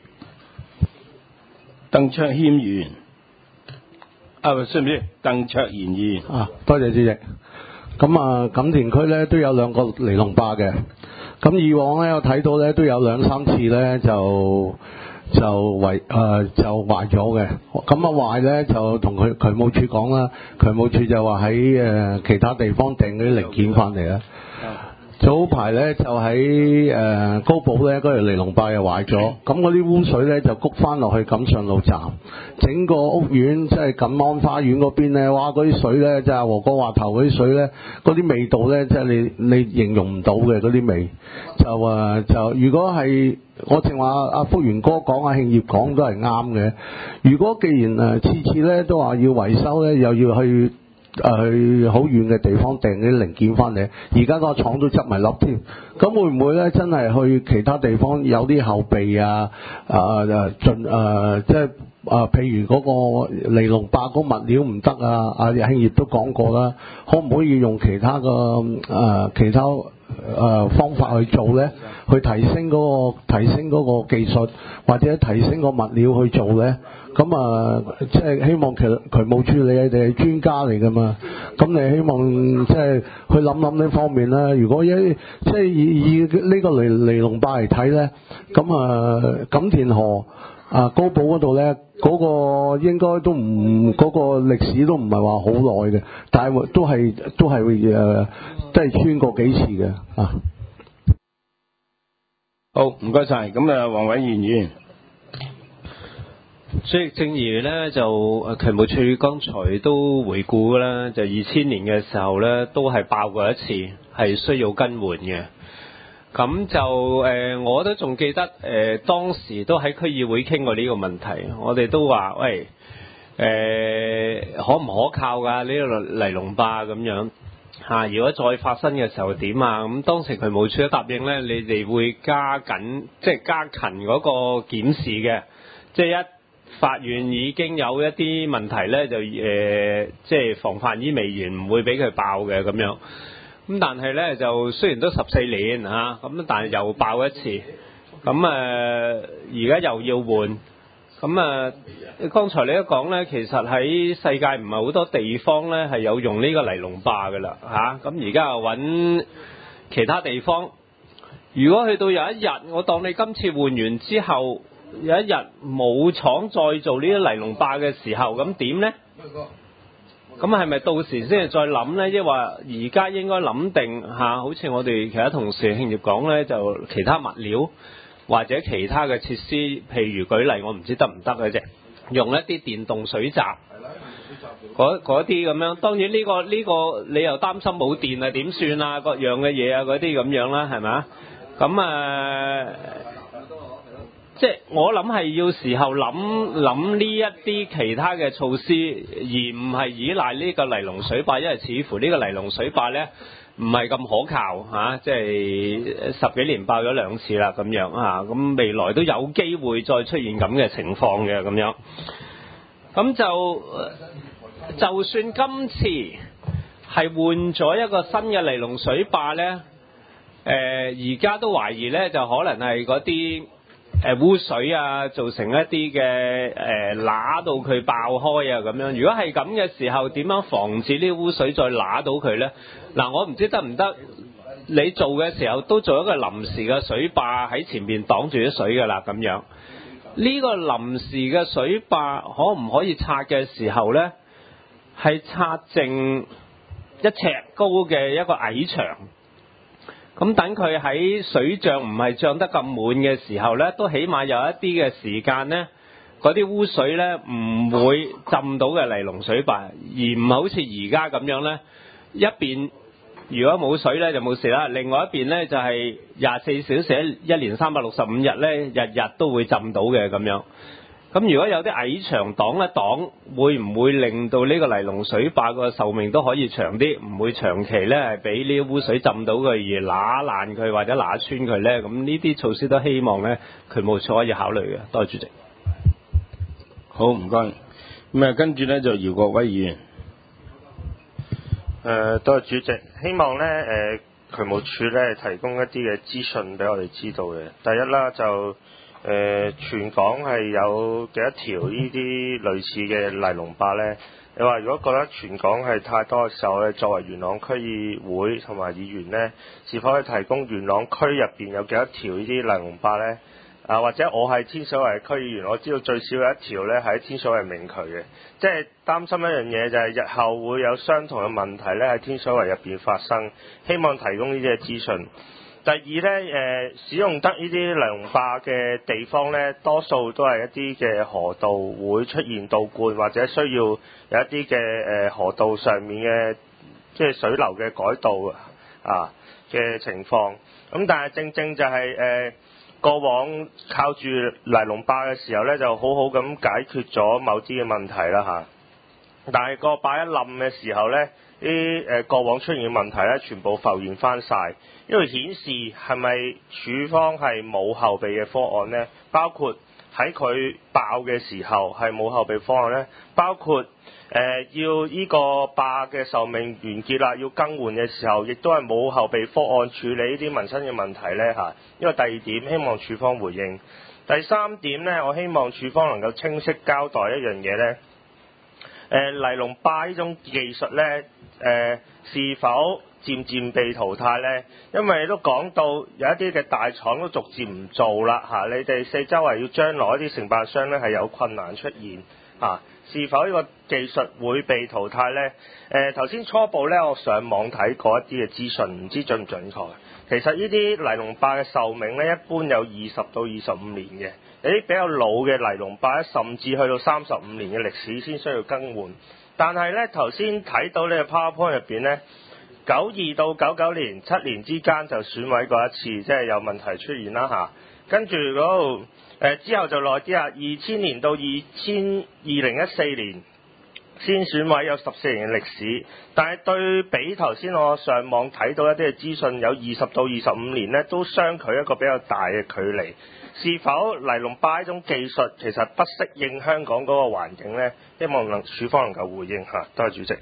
鄧卓謙議員，啊，需唔需要鄧卓賢議員？ 啊，多謝主席。咁啊，錦田區咧都有兩個尼龍壩嘅。咁以往咧我睇到咧都有兩三次咧就就壞誒、呃、就壞咗嘅。咁啊壞咧就同佢渠務處講啦，渠務處就話喺誒其他地方訂嗰啲零件翻嚟啦。 早排咧就喺誒、呃、高寶咧嗰條尼龍壩又壞咗，咁嗰啲污水咧就谷翻落去錦上路站，整個屋苑即係錦安花園嗰邊咧，哇嗰啲水咧即係和光華頭嗰啲水咧，嗰啲味道咧即係你你形容唔到嘅嗰啲味，就啊就如果係我正話阿福元哥講阿慶業講都係啱嘅，如果既然誒次次咧都話要維修咧，又要去。誒去好遠嘅地方訂啲零件翻嚟，而家個廠都執埋笠添，咁會唔會咧真係去其他地方有啲後備啊？啊啊盡誒即係啊，譬如嗰個尼龍壩嗰物料唔得啊！阿慶業都講過啦，可唔可以用其他個誒、啊、其他誒、啊、方法去做咧？去提升嗰、個提升嗰個技術，或者提升個物料去做咧？咁啊，即係希望其實渠務處理你哋係專家嚟㗎嘛，咁你希望即係去諗諗呢方面啦。如果一即係以以呢個尼尼龍壩嚟睇咧，咁啊錦田河啊高寶嗰度咧，嗰、嗰個應該都唔嗰、嗰個歷史都唔係話好耐嘅，但係都係都係誒，都係穿過幾次嘅啊。 好，唔該晒。咁啊，黃偉賢議員。 所以正如咧就誒渠務處剛才都回顧啦，就二千年嘅時候咧都係爆過一次，係需要更換嘅。咁就誒、呃、我都仲記得誒、呃、當時都喺區議會傾過呢個問題，我哋都話喂誒、呃、可唔可靠㗎呢、呢個尼龍壩咁樣嚇、啊？如果再發生嘅時候點啊？咁當時渠務處都答應咧，你哋會加緊即係加勤嗰個檢視嘅，即係一。法院已經有一啲問題咧，就誒、呃、即係防範於未然，唔會俾佢爆嘅咁樣。咁但係咧就雖然都十四年嚇，咁、啊、但係又爆一次。咁誒而家又要換。咁啊，剛才你都講咧，其實喺世界唔係好多地方咧係有用呢個尼龍壩㗎啦嚇。咁而家又揾其他地方。如果去到有一日，我當你今次換完之後，有一日冇廠再做呢啲尼龍壩嘅時候，咁點呢？咁係咪到時先係再諗呢？抑或而家應該諗定嚇？好似我哋其他同事慶業講呢，就其他物料或者其他嘅設施，譬如舉例，我唔知得唔得嘅啫。用一啲電動水閘，嗰嗰啲咁樣。當然呢個呢個你又擔心冇電啊，點算啊？各樣嘅嘢啊，嗰啲咁樣啦，係咪？咁啊〜即係我諗係要時候諗諗呢一啲其他嘅措施，而唔係依賴呢個尼龍水壩，因為似乎呢個尼龍水壩呢唔係咁可靠嚇、啊，即係十幾年爆咗兩次啦咁樣啊，咁未來都有機會再出現咁嘅情況嘅咁樣。咁就就算今次係換咗一個新嘅尼龍水壩呢，誒而家都懷疑呢，就可能係嗰啲。誒污水啊，造成一啲嘅誒揦到佢爆開啊咁樣。如果係咁嘅時候，點樣防止呢啲污水再揦到佢呢？嗱，我唔知得唔得？你做嘅時候都做一個臨時嘅水壩喺前邊擋住啲水㗎啦，咁樣。呢個臨時嘅水壩可唔可以拆嘅時候呢？係拆剩一尺高嘅一個矮牆。咁等佢喺水漲唔係漲得咁滿嘅時候呢，都起碼有一啲嘅時間呢，嗰啲污水呢唔會浸到嘅尼龍水壩，而唔係好似而家咁樣呢，一邊如果冇水呢就冇事啦，另外一邊呢就係廿四小時一年三百六十五日呢，日日都會浸到嘅咁樣。咁如果有啲矮牆擋一擋，會唔會令到呢個尼龍水壩個壽命都可以長啲，唔會長期呢係俾呢啲污水浸到佢而揦爛佢或者揦穿佢呢？咁呢啲措施都希望呢渠務處可以考慮嘅。多謝主席。 好，唔該。咁啊，跟住呢就姚國威議員。 誒、呃，多謝主席。希望呢誒、呃、渠務處呢提供一啲嘅資訊俾我哋知道嘅。第一啦就。誒、呃，全港係有幾多條呢啲類似嘅尼龍壩呢？你話如果覺得全港係太多嘅時候咧，作為元朗區議會同埋議員呢，是否可以提供元朗區入邊有幾多條呢啲尼龍壩呢？ 啊，或者我係天水圍區議員，我知道最少有一條咧喺天水圍明渠嘅，即係擔心一樣嘢就係日後會有相同嘅問題咧喺天水圍入邊發生，希望提供呢啲嘅資訊。第二咧，誒、呃、使用得呢啲尼龍壩嘅地方咧，多數都係一啲嘅河道會出現倒灌，或者需要有一啲嘅誒河道上面嘅即係水流嘅改道啊嘅情況。咁但係正正就係、是、誒。呃過往靠住尼龍壩嘅時候咧，就好好咁解決咗某啲嘅問題啦嚇。但係個壩一冧嘅時候咧，啲誒過往出現嘅問題咧，全部浮現翻晒。因為顯示係咪署方係冇後備嘅方案呢？包括喺佢爆嘅時候係冇後備方案呢？包括誒、呃、要呢個壩嘅壽命完結啦，要更換嘅時候，亦都係冇後備方案處理呢啲民生嘅問題呢嚇。因為第二點，希望署方回應。第三點呢，我希望署方能夠清晰交代一樣嘢呢。誒、呃、尼龍壩呢種技術呢，誒、呃、是否漸漸被淘汰呢？因為都講到有一啲嘅大廠都逐漸唔做啦嚇、啊，你哋四周圍要將來一啲承辦商呢係有困難出現嚇、啊，是否呢個技術會被淘汰呢？誒頭先初步呢，我上網睇過一啲嘅資訊，唔知準唔準確。其實呢啲尼龍壩嘅壽命呢，一般有二十到二十五年嘅，有啲比較老嘅尼龍壩甚至去到三十五年嘅歷史先需要更換。但係呢，頭先睇到呢個 PowerPoint 入邊呢，九二到九九年七年之間就損毀過一次，即係有問題出現啦嚇。跟住嗰度誒之後就耐啲啊，二千年到二千二零一四年先損毀有十四年嘅歷史，但係對比頭先我上網睇到一啲嘅資訊，有二十到二十五年呢，都相距一個比較大嘅距離。是否尼龍壩呢種技術其實不適應香港嗰個環境呢？希望能署方能夠回應嚇。多謝主席。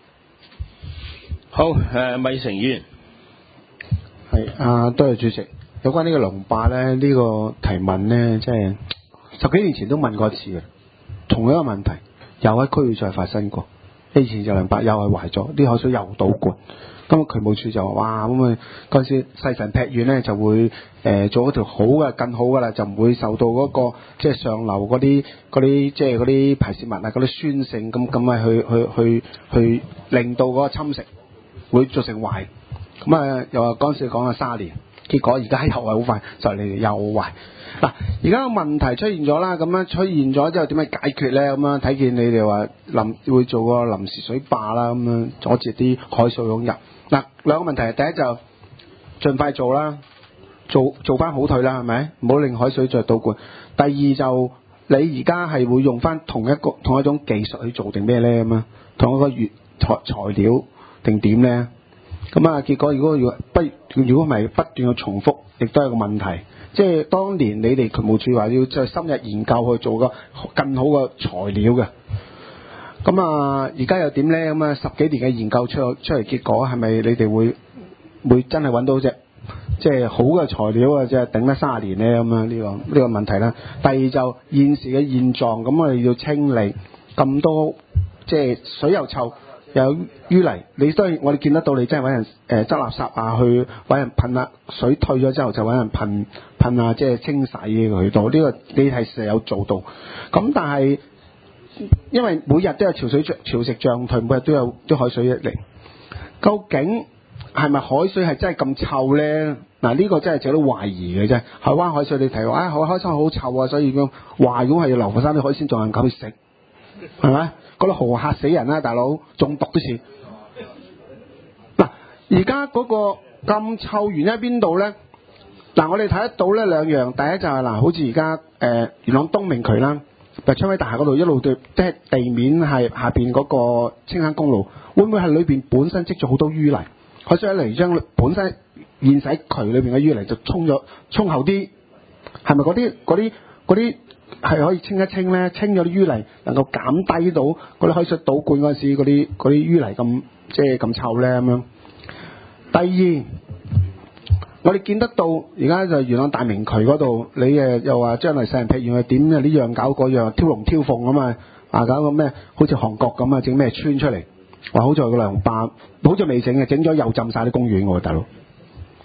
好，誒米成議員。 係啊，多謝主席。有關呢個尼龍壩咧，呢、這個提問呢，即係十幾年前都問過一次嘅，同一個問題又喺區議再發生過。以前就尼龍壩又係壞咗，啲海水又倒灌。咁啊渠務處就話：哇，咁啊嗰陣時細神劈遠咧就會誒、呃、做一條好嘅，更好嘅啦，就唔會受到嗰、那個即係上流嗰啲嗰啲即係嗰啲排泄物啊嗰啲酸性咁咁啊去去去去令到嗰個侵蝕會造成壞。咁啊又話嗰陣時講咗三年。結果而家又係好快就嚟又壞嗱，而家個問題出現咗啦，咁樣出現咗之後點樣解決咧？咁樣睇見你哋話臨會做個臨時水壩啦，咁樣阻截啲海水湧入嗱。兩個問題，第一就盡快做啦，做做翻好退啦，係咪？唔好令海水再倒灌。第二就你而家係會用翻同一個同一種技術去做定咩咧？咁啊，同一個原材材料定點咧？咁啊，結果如果要不如果唔係不斷嘅重複，亦都係個問題。即係當年你哋渠務處話要再深入研究去做個更好嘅材料嘅。咁啊，而家又點咧？咁啊，十幾年嘅研究出出嚟，結果係咪你哋會會真係揾到隻即係好嘅材料啊？即係頂得三十年咧？咁啊，呢個呢個問題啦。第二就現時嘅現狀，咁我哋要清理咁多，即係水又臭。有淤泥，你都係我哋見得到，你真係揾人誒執、呃、垃圾啊，去揾人噴啦，水退咗之後就揾人噴噴啊，即係清洗嘅渠道。呢、這個你係實有做到。咁但係因為每日都有潮水漲潮汐漲退，每日都有啲海水溢嚟，究竟係咪海水係真係咁臭咧？嗱，呢個真係值得懷疑嘅啫。海灣海水你提話，啊、哎、海海山好臭啊，所以咁話如果係要流浮山啲海鮮仲能夠去食，係咪？嗰啲蠔嚇死人啦、啊，大佬中毒都似。嗱，而家嗰個咁臭原因喺邊度咧？嗱，我哋睇得到咧兩樣，第一就係、是、嗱，好似而家誒元朗東明渠啦，就昌威大廈嗰度一路對，即係地面係下邊嗰個青山公路，會唔會係裏邊本身積咗好多淤泥？海水一嚟將本身現洗渠裏邊嘅淤泥就沖咗沖後啲，係咪嗰啲嗰啲嗰啲？係可以清一清咧，清咗啲淤泥，能夠減低到嗰啲海水倒灌嗰陣時嗰啲嗰啲淤泥咁即係咁臭咧咁樣。第二，我哋見得到而家就元朗大明渠嗰度，你誒又話將來世人劈完去點啊？呢樣搞嗰樣，挑龍挑鳳咁啊，啊搞個咩好似韓國咁啊，整咩村出嚟？話好在個尼龍壩，好在未整嘅，整咗又浸晒啲公園喎，大佬。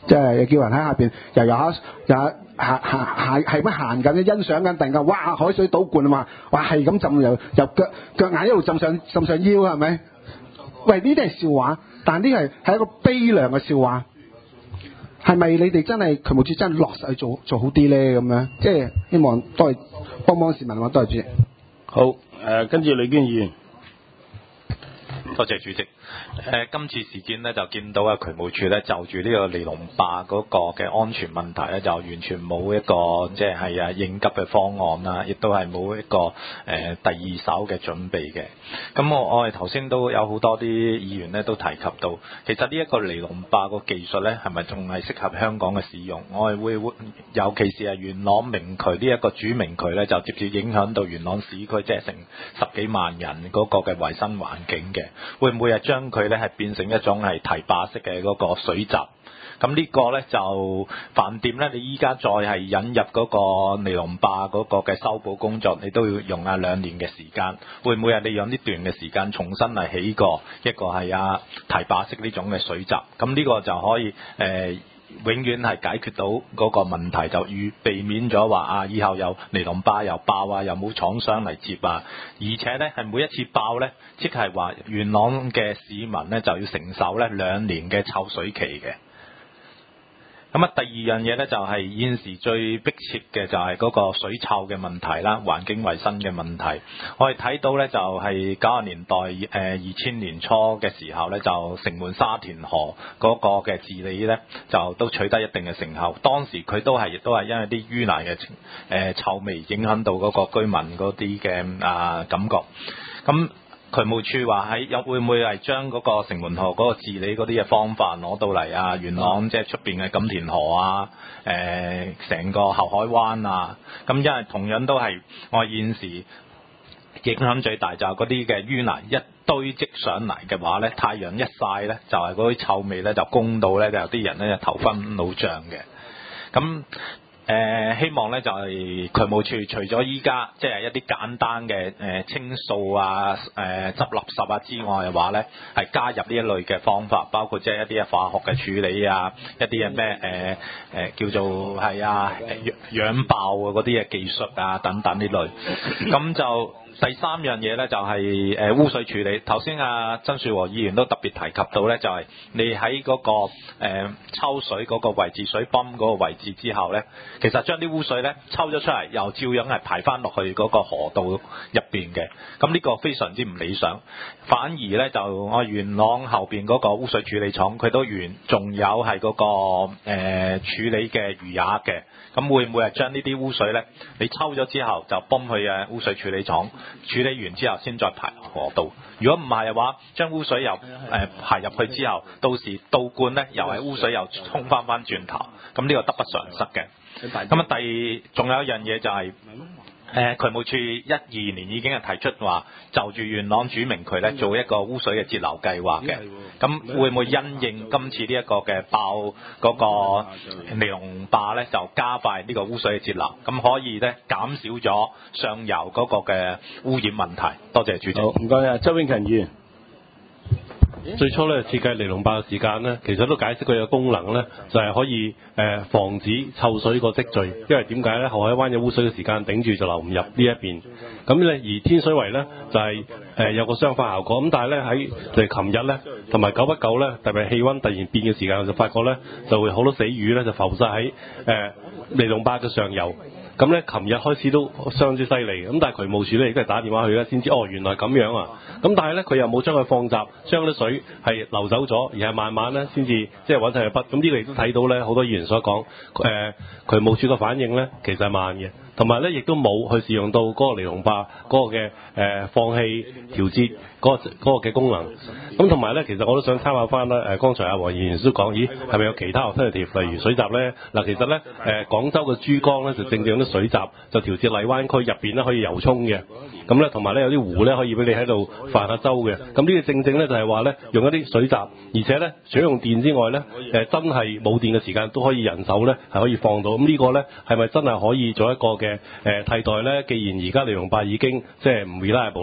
即係叫人喺下邊又有有行行行係乜行緊欣賞緊，突然間哇海水倒灌啊嘛，哇係咁浸又又腳腳眼一路浸上浸上腰係咪？喂，呢啲係笑話，但呢係係一個悲涼嘅笑話。係咪你哋真係渠務處真係落實去做做好啲咧？咁樣即係希望都係幫幫市民啊！多謝主席。 好，誒、呃，跟住李娟議員。 多謝主席。誒、呃，今次事件呢，就見到啊，渠務處咧就住呢個尼龍壩嗰個嘅安全問題咧，就完全冇一個即係係啊應急嘅方案啦，亦都係冇一個誒、呃、第二手嘅準備嘅。咁我我哋頭先都有好多啲議員咧都提及到，其實呢一個尼龍壩個技術咧係咪仲係適合香港嘅使用？我哋會會尤其是係元朗明渠呢一個主明渠咧，就直接影響到元朗市區，即係成十幾萬人嗰個嘅衞生環境嘅，會唔會係將佢咧係變成一種係堤壩式嘅嗰個水閘？咁呢個咧就飯店咧，你依家再係引入嗰個尼龍壩嗰個嘅修補工作，你都要用下兩年嘅時間。會唔會係你用呢段嘅時間重新係起過一個係啊堤壩式呢種嘅水閘？咁呢個就可以誒、呃、永遠係解決到嗰個問題，就預避免咗話啊以後有尼龍壩又爆啊，又冇廠商嚟接啊，而且咧係每一次爆咧，即係話元朗嘅市民咧就要承受咧兩年嘅抽水期嘅。咁啊，第二樣嘢咧就係現時最迫切嘅就係嗰個水臭嘅問題啦，環境衛生嘅問題。我哋睇到咧就係九十年代誒二千年初嘅時候咧，就城門沙田河嗰個嘅治理咧，就都取得一定嘅成效。當時佢都係亦都係因為啲淤泥嘅誒臭味影響到嗰個居民嗰啲嘅啊感覺。咁渠務處話喺有會唔會係將嗰個城門河嗰個治理嗰啲嘅方法攞到嚟啊？元朗即係出邊嘅錦田河啊，誒、呃、成個後海灣啊，咁因為同樣都係我現時影響最大就係嗰啲嘅淤泥一堆積上嚟嘅話咧，太陽一曬咧，就係嗰啲臭味咧就攻到咧，就有啲人咧就頭昏腦脹嘅，咁。誒、呃、希望咧就係、是、渠務處除咗依家即係一啲簡單嘅誒、呃、清掃啊、誒、呃、執垃圾啊之外嘅話咧，係加入呢一類嘅方法，包括即係一啲化學嘅處理啊，一啲嘅咩誒誒叫做係啊氧爆啊嗰啲嘅技術啊等等呢類，咁就。第三樣嘢咧就係、是、誒、呃、污水處理。頭先阿曾樹和議員都特別提及到咧，就係、是、你喺嗰、那個誒、呃、抽水嗰個位置、水泵嗰個位置之後咧，其實將啲污水咧抽咗出嚟，又照樣係排翻落去嗰個河道入邊嘅。咁呢個非常之唔理想。反而咧就我元朗後邊嗰個污水處理廠，佢都原仲有係嗰、那個誒、呃、處理嘅餘額嘅。咁會唔會係將呢啲污水咧，你抽咗之後就泵去誒污水處理廠？處理完之後先再排河道。如果唔係嘅話，將污水又誒、呃、排入去之後，到時倒灌咧又係污水又沖翻翻轉頭，咁呢個得不償失嘅。咁啊，第仲有一樣嘢就係、是、誒、呃、渠務處一二年已經係提出話，就住元朗主明渠咧做一個污水嘅截流計劃嘅。咁會唔會因應今次呢一個嘅爆嗰個尼龍壩咧，就加快呢個污水嘅截流，咁可以咧減少咗上游嗰個嘅污染問題。多謝主席。 好，唔該啊，周永勤議員。 最初咧設計尼龍壩嘅時間咧，其實都解釋佢嘅功能咧，就係、是、可以誒、呃、防止臭水個積聚。因為點解咧？後海灣有污水嘅時間頂住就流唔入呢一邊。咁咧而天水圍咧就係、是、誒、呃、有個相反效果。咁但係咧喺誒琴日咧同埋久不久咧，特別係氣温突然變嘅時間，我就發覺咧就會好多死魚咧就浮晒喺誒尼龍壩嘅上游。咁咧，琴日開始都相當之犀利，咁但係渠務署咧亦都係打電話去咧，先知哦原來咁樣啊！咁但係咧佢又冇將佢放閘，將啲水係流走咗，而係慢慢咧先至即係揾晒個筆。咁呢個亦都睇到咧，好多議員所講，誒、呃、渠務署嘅反應咧其實係慢嘅，同埋咧亦都冇去使用到嗰個尼龍壩嗰個嘅誒、呃、放氣調節嗰、嗰個嘅、嗰個、功能。咁同埋咧，其實我都想參考翻啦。誒，剛才阿黃議員都講，咦係咪有其他 alternative 例如水閘咧？嗱，其實咧誒、呃、廣州嘅珠江咧就正正啲水閘就調節荔灣區入邊咧可以游涌嘅，咁咧同埋咧有啲湖咧可以俾你喺度泛下舟嘅。咁呢個正正咧就係話咧用一啲水閘，而且咧除咗用電之外咧，誒、呃、真係冇電嘅時間都可以人手咧係可以放到。咁呢個咧係咪真係可以做一個嘅誒、呃、替代咧？既然而家尼龍壩已經即係唔 reliable 啦。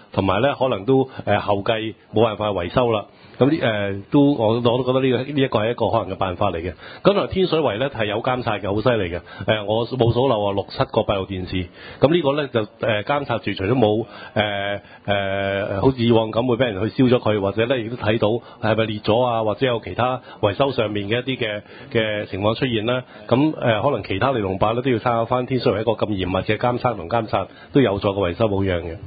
同埋咧可能都誒、呃、後繼冇辦法維修啦。咁啲誒都我我都覺得呢、這個呢一個係一個可能嘅辦法嚟嘅。咁同埋天水圍咧係有監察嘅，好犀利嘅。誒、呃、我冇數漏啊，六七個閉路電視。咁呢個咧就誒、呃、監察住，除咗冇誒誒好似以往咁會俾人去燒咗佢，或者咧亦都睇到係咪裂咗啊，或者有其他維修上面嘅一啲嘅嘅情況出現啦。咁誒、呃、可能其他尼龍壩咧都要參考翻天水圍一個咁嚴密嘅監測同監察，都有助個維修保養嘅。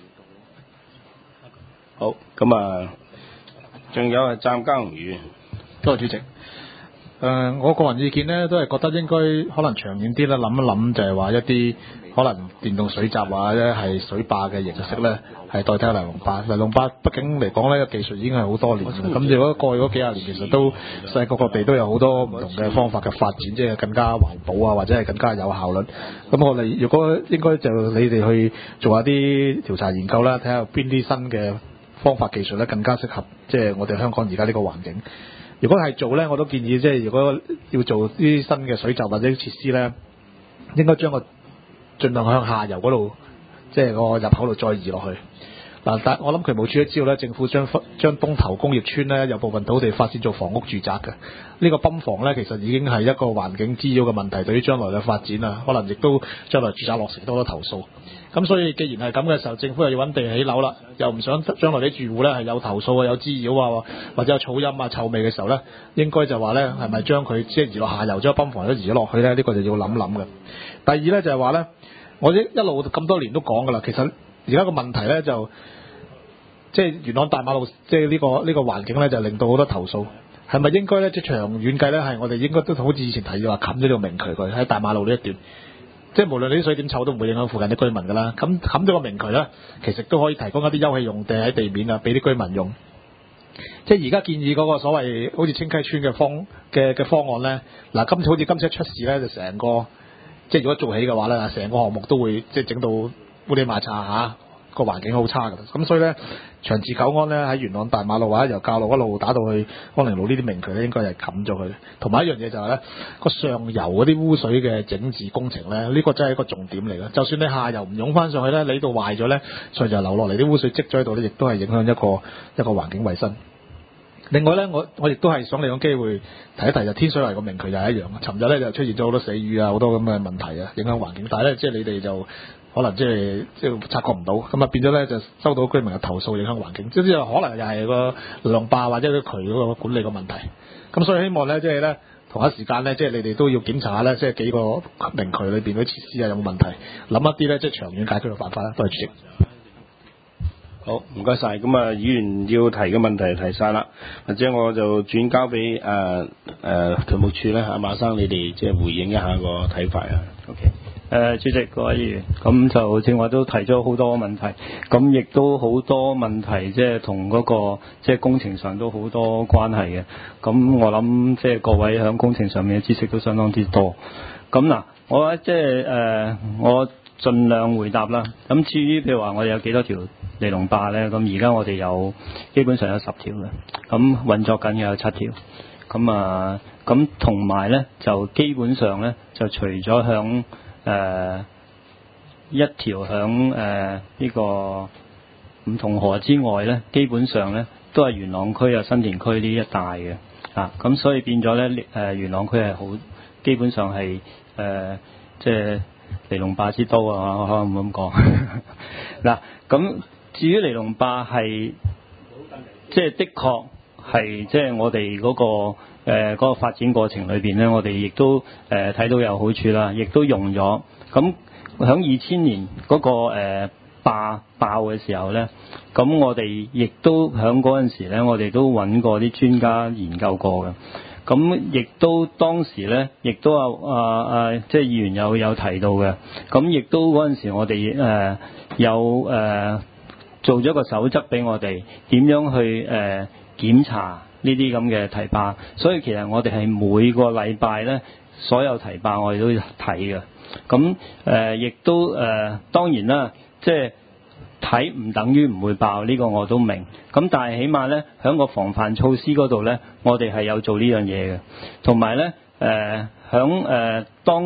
好，咁啊。仲有係湛江魚， 多謝主席。誒、呃，我個人意見呢，都係覺得應該可能長遠啲啦，諗一諗就係話一啲可能電動水閘或者係水壩嘅形式呢，係代替尼龍壩。尼龍壩畢竟嚟講呢個技術已經係好多年啦。咁如果過去嗰幾廿年，其實都世界各地都有好多唔同嘅方法嘅發展，即係更加環保啊，或者係更加有效率。咁我哋如果應該就你哋去做下啲調查研究啦，睇下邊啲新嘅方法技術咧更加適合，即係我哋香港而家呢個環境。如果係做咧，我都建議即係如果要做啲新嘅水閘或者設施咧，應該將個盡量向下游嗰度，即係個入口度再移落去。嗱，但我諗渠務署都知道咧，政府將將東頭工業村咧有部分土地發展做房屋住宅嘅。呢個泵房咧其實已經係一個環境滋擾嘅問題，對於將來嘅發展啊，可能亦都將來住宅落成多咗投訴。咁所以既然係咁嘅時候，政府又要揾地起樓啦，又唔想將來啲住戶咧係有投訴啊、有滋擾啊，或者有噪音啊、臭味嘅時候咧，應該就話咧係咪將佢即係移落下游，將泵房都移咗落去咧？呢、呢個就要諗諗嘅。第二咧就係話咧，我一一路咁多年都講噶啦，其實而家個問題咧就即係元朗大馬路，即係呢個呢、呢個環境咧就令到好多投訴。係咪應該咧？即係長遠計咧，係我哋應該都好似以前提議話冚咗條明渠佢喺大馬路呢一段。即係無論你啲水點臭都唔會影響附近啲居民㗎啦。咁冚咗個明渠咧，其實都可以提供一啲休憩用地喺地面啊，俾啲居民用。即係而家建議嗰個所謂好似清溪村嘅方嘅嘅方案咧，嗱今次好似今次一出事咧，就成個即係如果做起嘅話咧，成個項目都會即係整到烏哩麻查嚇，個環境好差㗎。咁所以咧，長治久安咧喺元朗大馬路或者由教路一路打到去安寧路呢啲明渠咧，應該係冚咗佢。同埋一樣嘢就係咧，個上游嗰啲污水嘅整治工程咧，呢、這個真係一個重點嚟嘅。就算你下游唔湧翻上去咧，你度壞咗咧，上游流落嚟啲污水積咗喺度咧，亦都係影響一個一個環境衛生。另外咧，我我亦都係想利用機會提一提，就天水圍個明渠又係一樣。尋日咧就出現咗好多死魚啊，好多咁嘅問題啊，影響環境。但係咧，即係你哋就可能即係即係察覺唔到，咁啊變咗咧就收到居民嘅投訴，影響環境。即係可能又係個尼龍壩或者個渠嗰個管理個問題。咁所以希望咧，即係咧同一時間咧，即係你哋都要檢查下咧，即係幾個明渠裏邊嗰啲設施啊有冇問題，諗一啲咧即係長遠解決嘅辦法啦。多謝主席。 好，唔該晒。咁啊，議員要提嘅問題提晒啦，或者我就轉交俾誒誒渠務署咧，阿馬生你哋即係回應一下個睇法啊。OK。 誒，主席各位議員，咁就正話都提咗好多問題，咁亦都好多問題即係同嗰個即係工程上都好多關係嘅。咁我諗即係各位喺工程上面嘅知識都相當之多。咁嗱，我咧即係誒我盡量回答啦。咁至於譬如話我哋有幾多條尼龍壩咧？咁而家我哋有基本上有十條嘅，咁運作緊嘅有七條。咁啊，咁同埋咧就基本上咧就除咗響誒、呃、一條響誒呢個五同河之外咧，基本上咧都係元朗區啊、新田區呢一帶嘅啊，咁所以變咗咧誒元朗區係好基本上係誒、呃、即係尼龍壩之都啊，我可能唔咁講嗱。咁至於尼龍壩係即係的確係即係我哋嗰、那個。誒、呃、嗰、那個發展過程裏邊咧，我哋亦都誒睇、呃、到有好處啦，亦都用咗。咁響二千年嗰、那個誒、呃、壩爆嘅時候咧，咁我哋亦都響嗰陣時咧，我哋都揾過啲專家研究過嘅。咁亦都當時咧，亦都有啊啊，即係議員有有提到嘅。咁亦都嗰陣時我哋誒、呃、有誒、呃、做咗個守則俾我哋點樣去誒、呃、檢查呢啲咁嘅堤壩，所以其實我哋係每個禮拜咧，所有堤壩我哋都要睇嘅。咁誒，亦、呃、都誒、呃，當然啦，即係睇唔等於唔會爆，呢、這個我都明。咁但係起碼咧，喺個防範措施嗰度咧，我哋係有做呢樣嘢嘅。同埋咧，誒響誒當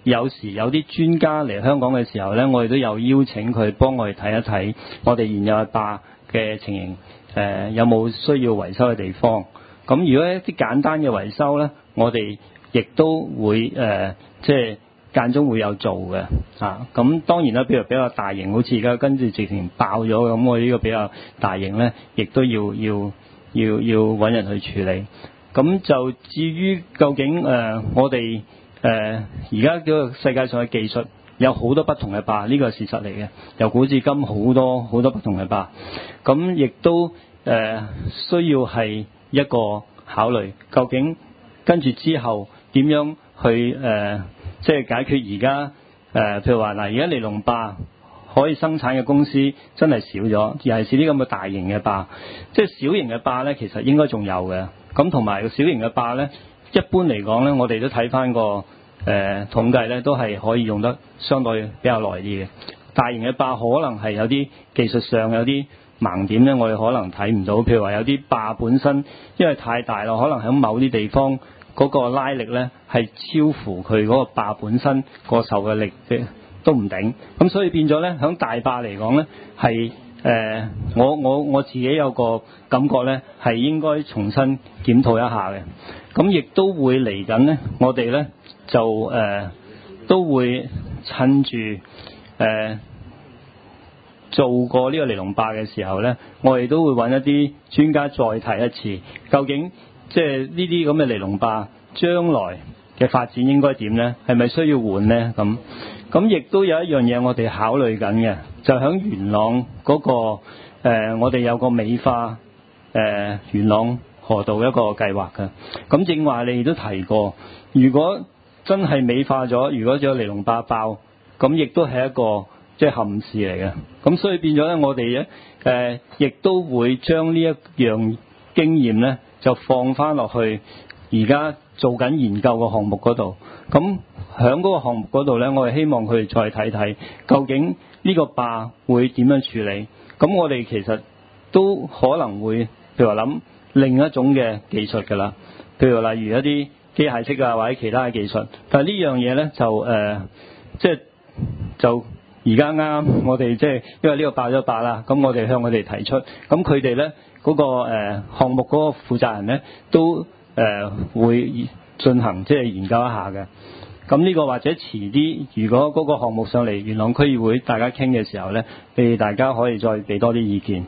有時有啲專家嚟香港嘅時候呢，我哋都有邀請佢幫我哋睇一睇我哋現有嘅壩嘅情形，誒、呃、有冇需要維修嘅地方。咁如果一啲簡單嘅維修呢，我哋亦都會誒、呃、即係間中會有做嘅啊。咁當然啦，譬如比較大型，好似而家跟住直情爆咗咁，我呢個比較大型呢，亦都要要要要揾人去處理。咁就至於究竟誒、呃、我哋誒而家呢個世界上嘅技術有好多不同嘅壩，呢個係事實嚟嘅。由古至今好多好多不同嘅壩，咁亦都誒、呃、需要係一個考慮，究竟跟住之後點樣去誒、呃、即係解決而家誒譬如話嗱，而家尼龍壩可以生產嘅公司真係少咗，尤其是啲咁嘅大型嘅壩，即係小型嘅壩咧，其實應該仲有嘅。咁同埋個小型嘅壩咧，一般嚟講咧，我哋都睇翻個誒統計咧，都係可以用得相對比較耐啲嘅。大型嘅壩可能係有啲技術上有啲盲點咧，我哋可能睇唔到。譬如話有啲壩本身因為太大啦，可能喺某啲地方嗰個拉力咧係超乎佢嗰個壩本身個受嘅力嘅都唔頂。咁所以變咗咧，喺大壩嚟講咧係誒，我我我自己有個感覺咧係應該重新檢討一下嘅。咁亦都會嚟緊咧，我哋咧就誒、呃、都會趁住誒、呃、做過呢個尼龍壩嘅時候咧，我哋都會揾一啲專家再提一次，究竟即係呢啲咁嘅尼龍壩將來嘅發展應該點咧？係咪需要換咧？咁咁亦都有一樣嘢我哋考慮緊嘅，就喺元朗嗰、那個、呃、我哋有個美化誒、呃、元朗河道一個計劃嘅。咁正話你都提過，如果真係美化咗，如果有尼龍壩爆，咁亦都係一個即係憾事嚟嘅。咁所以變咗咧，我哋咧誒亦都會將呢一樣經驗咧，就放翻落去而家做緊研究嘅項目嗰度。咁喺嗰個項目嗰度咧，我哋希望佢哋再睇睇，究竟呢個壩會點樣處理。咁我哋其實都可能會，譬如話諗另一種嘅技術㗎啦，譬如例如一啲機械式啊，或者其他嘅技術。但係呢樣嘢咧就誒、呃，即係就而家啱我哋即係因為呢個爆咗壩啦，咁我哋向佢哋提出，咁佢哋咧嗰個誒、呃、項目嗰個負責人咧都誒、呃、會進行即係研究一下嘅。咁呢個或者遲啲，如果嗰個項目上嚟元朗區議會大家傾嘅時候咧，你哋大家可以再俾多啲意見。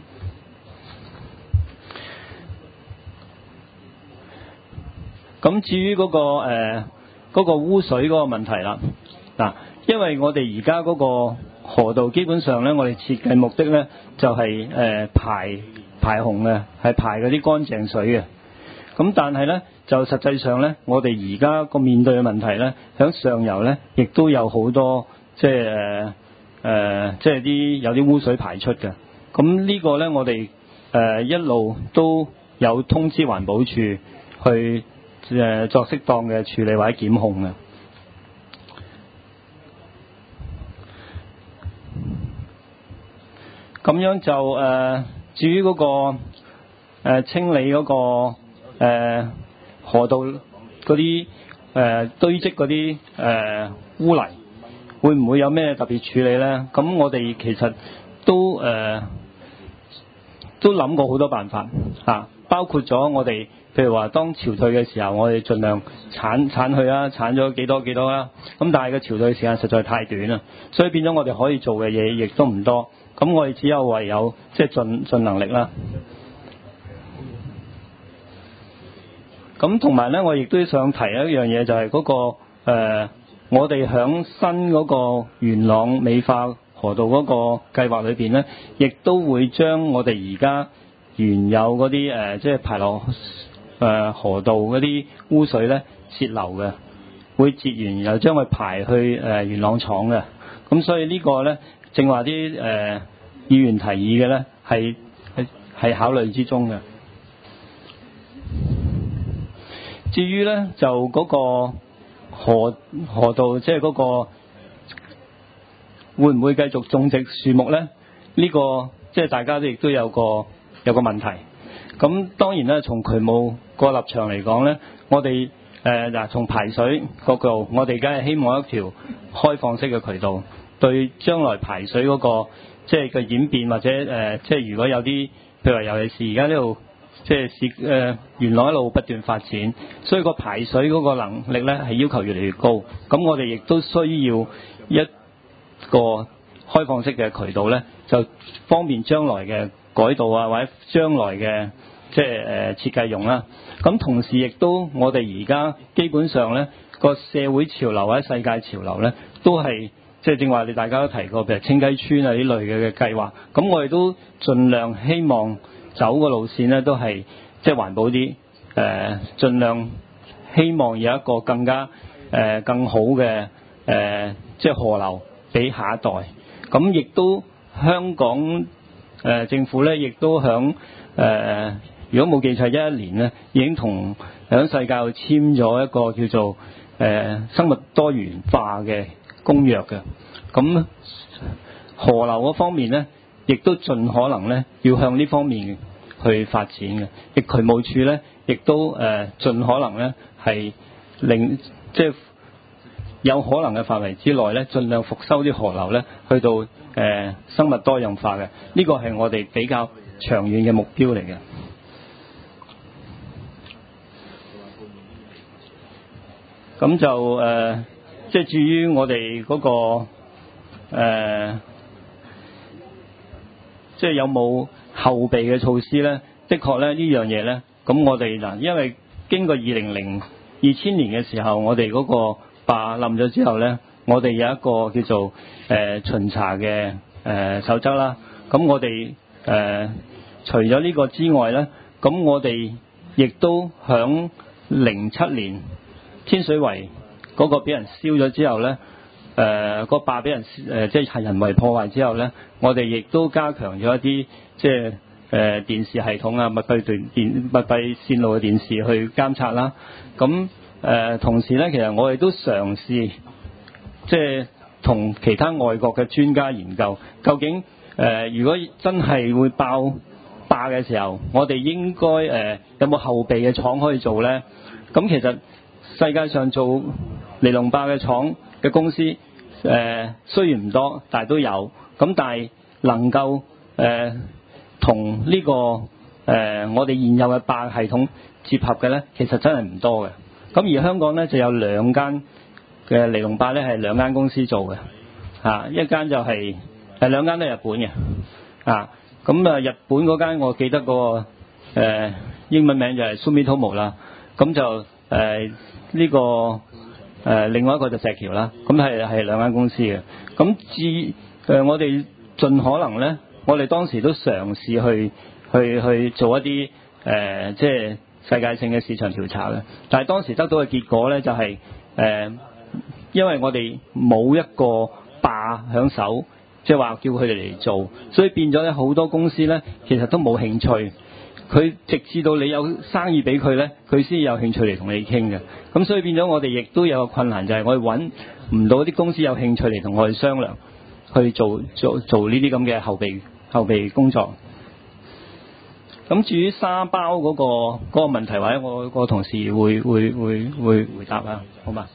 咁至於嗰、嗰個誒嗰、呃嗰個污水嗰個問題啦，嗱，因為我哋而家嗰個河道基本上咧，我哋設計目的咧就係、係、誒、呃、排排洪嘅，係排嗰啲乾淨水嘅。咁但係咧，就實際上咧，我哋而家個面對嘅問題咧，喺上游咧，亦都有好多即係誒誒，即係啲有啲污水排出嘅。咁呢個咧，我哋誒、呃、一路都有通知環保署去誒、呃、作適當嘅處理或者檢控嘅。咁樣就誒、呃，至於嗰、嗰個、呃、清理嗰、嗰個。誒、呃、河道嗰啲誒堆積嗰啲誒污泥，會唔會有咩特別處理咧？咁我哋其實都誒、呃、都諗過好多辦法啊，包括咗我哋譬如話當潮退嘅時候，我哋盡量剷剷去啦，剷咗幾多幾多啦。咁但係個潮退時間實在太短啦，所以變咗我哋可以做嘅嘢亦都唔多。咁我哋只有唯有即係盡盡能力啦。咁同埋咧，我亦都想提一樣嘢，就係嗰個、呃、我哋響新嗰個元朗美化河道嗰個計劃裏邊咧，亦都會將我哋而家原有嗰啲誒，即係排落誒、呃、河道嗰啲污水咧，截流嘅，會截完然後將佢排去誒、呃、元朗廠嘅。咁所以個呢個咧，正話啲誒議員提議嘅咧，係係係考慮之中嘅。至於咧就嗰個河河道，即係嗰個會唔會繼續種植樹木咧？呢、呢個即係大家都亦都有個有個問題。咁當然咧，從渠務個立場嚟講咧，我哋誒、 誒嗱，從排水嗰度，我哋梗係希望一條開放式嘅渠道，對將來排水嗰、個即係個演變或者誒、呃，即係如果有啲譬如話，尤其是而家呢度即係市誒元朗一路不斷發展，所以個排水嗰個能力咧係要求越嚟越高。咁我哋亦都需要一個開放式嘅渠道咧，就方便將來嘅改道啊，或者將來嘅即係誒設計用啦。咁同時亦都我哋而家基本上咧個社會潮流或者世界潮流咧，都係即係正話你大家都提過，譬如清雞村啊呢類嘅嘅計劃。咁我哋都盡量希望走個路線咧，都係即係環保啲，誒、呃，盡量希望有一個更加誒、呃、更好嘅誒、呃、即係河流俾下一代。咁亦都香港誒、呃、政府咧，亦都響誒。呃如果冇記錯，一一年咧已經同響世界度簽咗一個叫做誒、呃、生物多元化嘅公約嘅。咁河流嗰方面咧，亦都盡可能咧要向呢方面去發展嘅。亦渠務署咧，亦都誒、呃、盡可能咧係令即係有可能嘅範圍之內咧，盡量復修啲河流咧，去到誒、呃、生物多樣化嘅。呢個係我哋比較長遠嘅目標嚟嘅。咁就誒、呃，即係至於我哋嗰、那個、呃、即係有冇後備嘅措施咧？的確咧呢樣嘢咧，咁我哋嗱，因為經過二零零二千年嘅時候，我哋嗰個壩冧咗之後咧，我哋有一個叫做誒、呃、巡查嘅誒、呃、守則啦。咁我哋誒、呃、除咗呢個之外咧，咁我哋亦都響零七年。天水圍嗰個俾人燒咗之後咧，誒、呃、個壩俾人誒、呃、即係人為破壞之後咧，我哋亦都加強咗一啲即係誒、呃、電視系統啊、密閉電電密閉線路嘅電視去監察啦。咁誒、呃、同時咧，其實我哋都嘗試即係同其他外國嘅專家研究，究竟誒、呃、如果真係會爆壩嘅時候，我哋應該誒、呃、有冇後備嘅廠可以做咧？咁其實世界上做尼龍壩嘅廠嘅公司，誒、呃、雖然唔多，但係都有。咁但係能夠誒同呢個誒、呃、我哋現有嘅壩系統接合嘅咧，其實真係唔多嘅。咁而香港咧就有兩間嘅尼龍壩咧，係兩間公司做嘅，嚇、啊、一間就係、是、誒兩間都係日本嘅，啊咁啊日本嗰間我記得、那個誒、呃、英文名就係 Sumitomo 啦，咁就誒。呃呢、這個誒、呃、另外一個就石橋啦，咁係係兩間公司嘅。咁至誒、呃、我哋盡可能咧，我哋當時都嘗試去去去做一啲誒、呃、即係世界性嘅市場調查嘅。但係當時得到嘅結果咧，就係、是、誒、呃，因為我哋冇一個壩響手，即係話叫佢哋嚟做，所以變咗咧好多公司咧，其實都冇興趣。佢直至到你有生意俾佢咧，佢先有興趣嚟同你傾嘅。咁所以變咗我哋亦都有個困難，就係、是、我哋揾唔到啲公司有興趣嚟同我哋商量，去做做做呢啲咁嘅後備後備工作。咁至於沙包嗰、那個嗰、那個問題，或者我個同事會會會會回答啦，好嘛？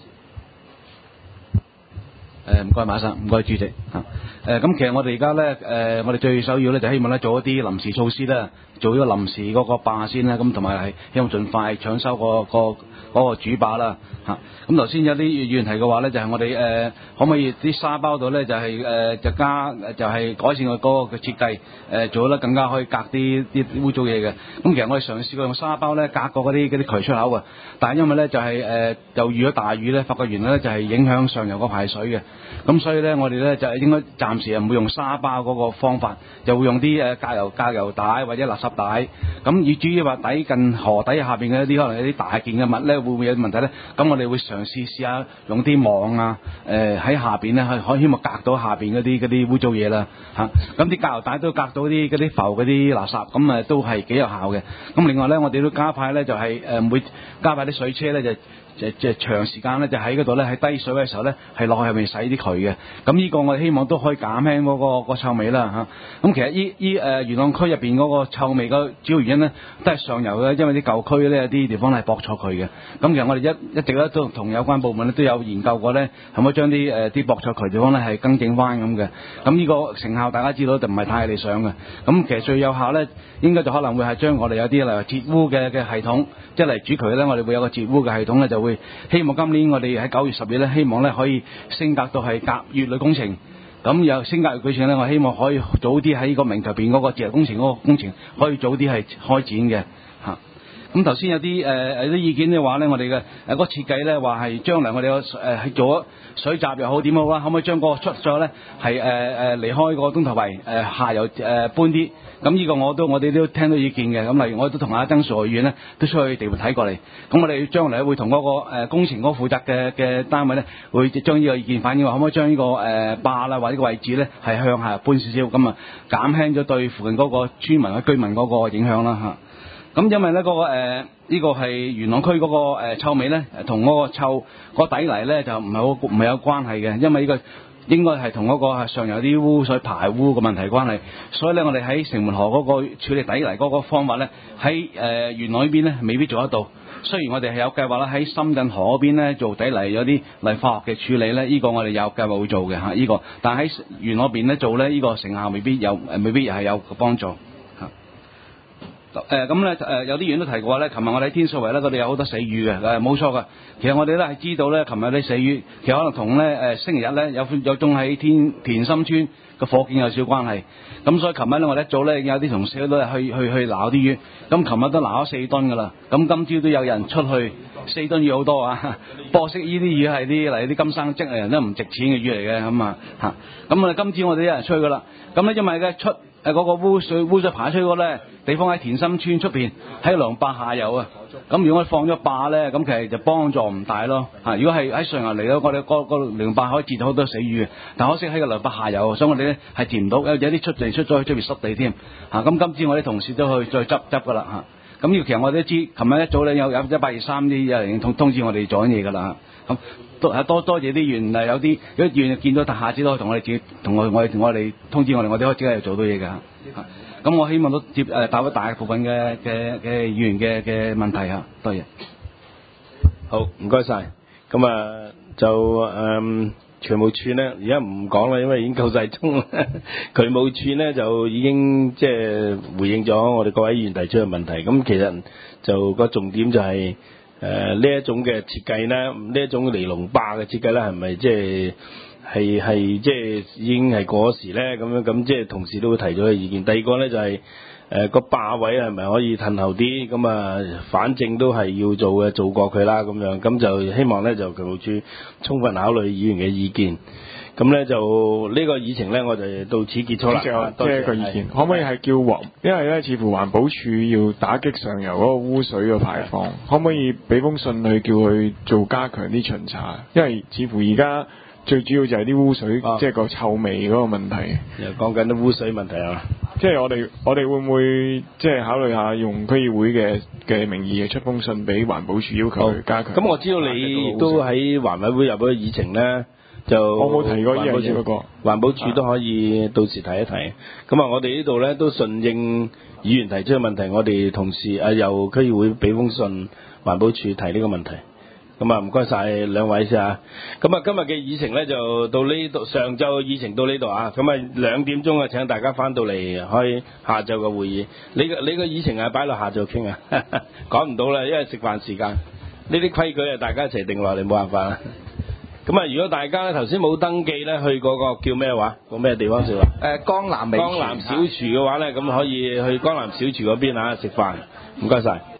誒唔該馬生，唔該主席嚇。誒咁其實我哋而家咧誒，我哋最首要咧就希望咧做一啲臨時措施啦，做呢個臨時嗰個壩先啦，咁同埋係希望盡快搶修個個嗰個主壩啦嚇。咁頭先有啲議員提嘅話咧，就係、是、我哋誒、呃、可唔可以啲沙包度咧就係、是、誒、呃、就加就係改善個嗰個嘅設計，誒、呃、做得更加可以隔啲啲污糟嘢嘅。咁其實我哋嘗試過用沙包咧隔過嗰啲嗰啲渠出口啊，但係因為咧就係、是、誒、呃、就遇咗大雨咧，發覺原來咧就係影響上游個排水嘅。咁所以咧，我哋咧就應該暫時係唔會用沙包嗰個方法，就會用啲誒隔油隔油帶或者垃圾帶。咁以至於話底近河底下邊嘅一啲可能有啲大件嘅物咧，會唔會有問題咧？咁我哋會嘗試試下用啲網啊，誒、呃、喺下邊咧可可希望隔到下邊嗰啲嗰啲污糟嘢啦嚇。咁啲隔油帶都隔到啲嗰啲浮嗰啲垃圾，咁誒都係幾有效嘅。咁另外咧，我哋都加派咧就係誒會加派啲水車咧就即即係長時間咧就喺嗰度咧喺低水位嘅時候咧係落去入面洗啲渠嘅。咁呢個我哋希望都可以減輕嗰、嗰個、個臭味啦嚇。咁其實依依誒元朗區入邊嗰個臭味嘅主要原因咧都係上游嘅，因為啲舊區咧有啲地方係駁錯渠嘅。咁其實我哋一一直咧都同有關部門咧都有研究過咧，係咪將啲誒啲駁錯渠地方咧係更正翻咁嘅。咁呢個成效大家知道就唔係太理想嘅。咁其實最有效咧應該就可能會係將我哋有啲例如節污嘅嘅系統，即係嚟主渠咧，我哋會有個節污嘅系統咧，就會希望今年我哋喺九月十月咧，希望咧可以升格到係甲乙類工程。咁有升格乙工程咧，我希望可以早啲喺個明頭邊嗰個節能工程嗰個工程可以早啲係開展嘅嚇。咁頭先有啲誒有啲意見嘅話咧，我哋嘅誒嗰個設計咧話係將來我哋個誒係做咗水閘又好點好啦，可唔可以將個出咗咧係誒誒離開個東頭圍誒下游誒搬啲？咁呢個我都我哋都聽到意見嘅。咁例如我都同阿曾樹議員咧都出去地盤睇過嚟。咁我哋將來會同嗰個誒工程嗰個負責嘅嘅單位咧，會將呢個意見反映話，可唔可以將呢個誒壩啦或者個位置咧係向下搬少少，咁啊減輕咗對附近嗰個村民嘅居民嗰個影響啦嚇。咁因為咧嗰、嗰個呢、呃呢個係元朗區嗰、嗰個、呃、臭味咧，同嗰個臭嗰、嗰個、底泥咧就唔係好唔係有關係嘅，因為呢個應該係同嗰個上游啲污水排污嘅問題關係，所以咧我哋喺城門河嗰個處理底泥嗰個方法咧，喺誒元朗呢邊咧未必做得到。雖然我哋係有計劃啦，喺深圳河嗰邊咧做底泥有啲泥化學嘅處理咧，呢、呢個我哋有計劃會做嘅嚇，呢、呢個，但係喺元朗嗰邊咧做咧，呢、呢個成效未必有誒，未必係有個幫助。誒咁咧誒有啲議員都提過咧，琴日我哋喺天水圍咧，我哋有好多死魚嘅，誒冇錯㗎。其實我哋咧係知道咧，琴日啲死魚其實可能同咧誒星期日咧有有種喺天田心村個火警有少少關係。咁所以琴日咧我哋一早咧有啲同事都去去去撈啲魚，咁琴日都撈咗四噸㗎啦。咁今朝都有人出去四噸魚好多啊！波色呢啲魚係啲嚟啲金生積啊，人都唔值錢嘅魚嚟嘅咁啊嚇。咁啊今朝我哋有人出去㗎啦。咁咧因為咧出誒嗰個污水污水排出嗰咧地方喺田心村出邊，喺良壩下游啊。咁如果我放咗壩咧，咁其實就幫助唔大咯。嚇，如果係喺上游嚟咧，我哋個個良壩可以截到好多死魚嘅。但可惜喺個良壩下游，所以我哋咧係截唔到，有有啲出嚟出咗去出邊濕地添。嚇，咁今次我哋同事都去再執執㗎啦嚇。咁呢個其實我哋都知，琴日一早咧有有一八二三啲有人通通知我哋做緊嘢㗎啦嚇。咁多多多謝啲員啊，有啲有啲員見到下下次都可以同我哋自己同我我哋我哋通知我哋，我哋可以即刻做到嘢㗎嚇。咁我希望都接誒答咗大部分嘅嘅嘅議員嘅嘅問題嚇，多謝。 好，唔該晒。咁啊就誒、嗯、渠務處咧，而家唔講啦，因為已經夠晒鐘啦。渠務處咧就已經即係回應咗我哋各位議員提出嘅問題。咁其實就個重點就係誒呢一種嘅設計咧，呢一種尼龍壩嘅設計咧，係咪即係？係係即係已經係過時咧，咁樣咁即係同事都會提咗嘅意見。第二個咧就係誒個壩位係咪可以褪後啲？咁啊，反正都係要做嘅，做過佢啦咁樣。咁就希望咧就渠務處充分考慮議員嘅意見。咁咧就呢個議程咧，我就到此結束啦。 多謝一個意見，可唔可以係叫環？因為咧，似乎環保署要打擊上游嗰個污水嘅排放，可唔可以俾封信去叫佢做加強啲巡查？因為似乎而家最主要就係啲污水，啊、即係個臭味嗰個問題。 又講緊啲污水問題係嘛？ 即係我哋我哋會唔會即係考慮下用區議會嘅嘅名義出封信俾環保署要求去加強？ 咁我知道你都喺環委會入咗議程咧，就我冇提過呢樣嘢嗰個。 環保署都可以到時提一提。咁啊，我哋呢度咧都順應議員提出嘅問題，我哋同事啊由區議會俾封信環保署提呢個問題。咁啊，唔該晒兩位先啊！咁啊，今日嘅議程咧就到呢度，上晝嘅議程到呢度啊！咁啊，兩點鐘啊，請大家翻到嚟開下晝嘅會議。你個你個議程係擺落下晝傾啊，講唔到啦，因為食飯時間。呢啲規矩啊，大家一齊定落嚟，冇辦法啦。咁啊，如果大家咧頭先冇登記咧，去嗰個叫咩話？個咩地方食啊？ 誒，江南美江南小廚嘅話咧，咁可以去江南小廚嗰邊啊食飯。唔該晒。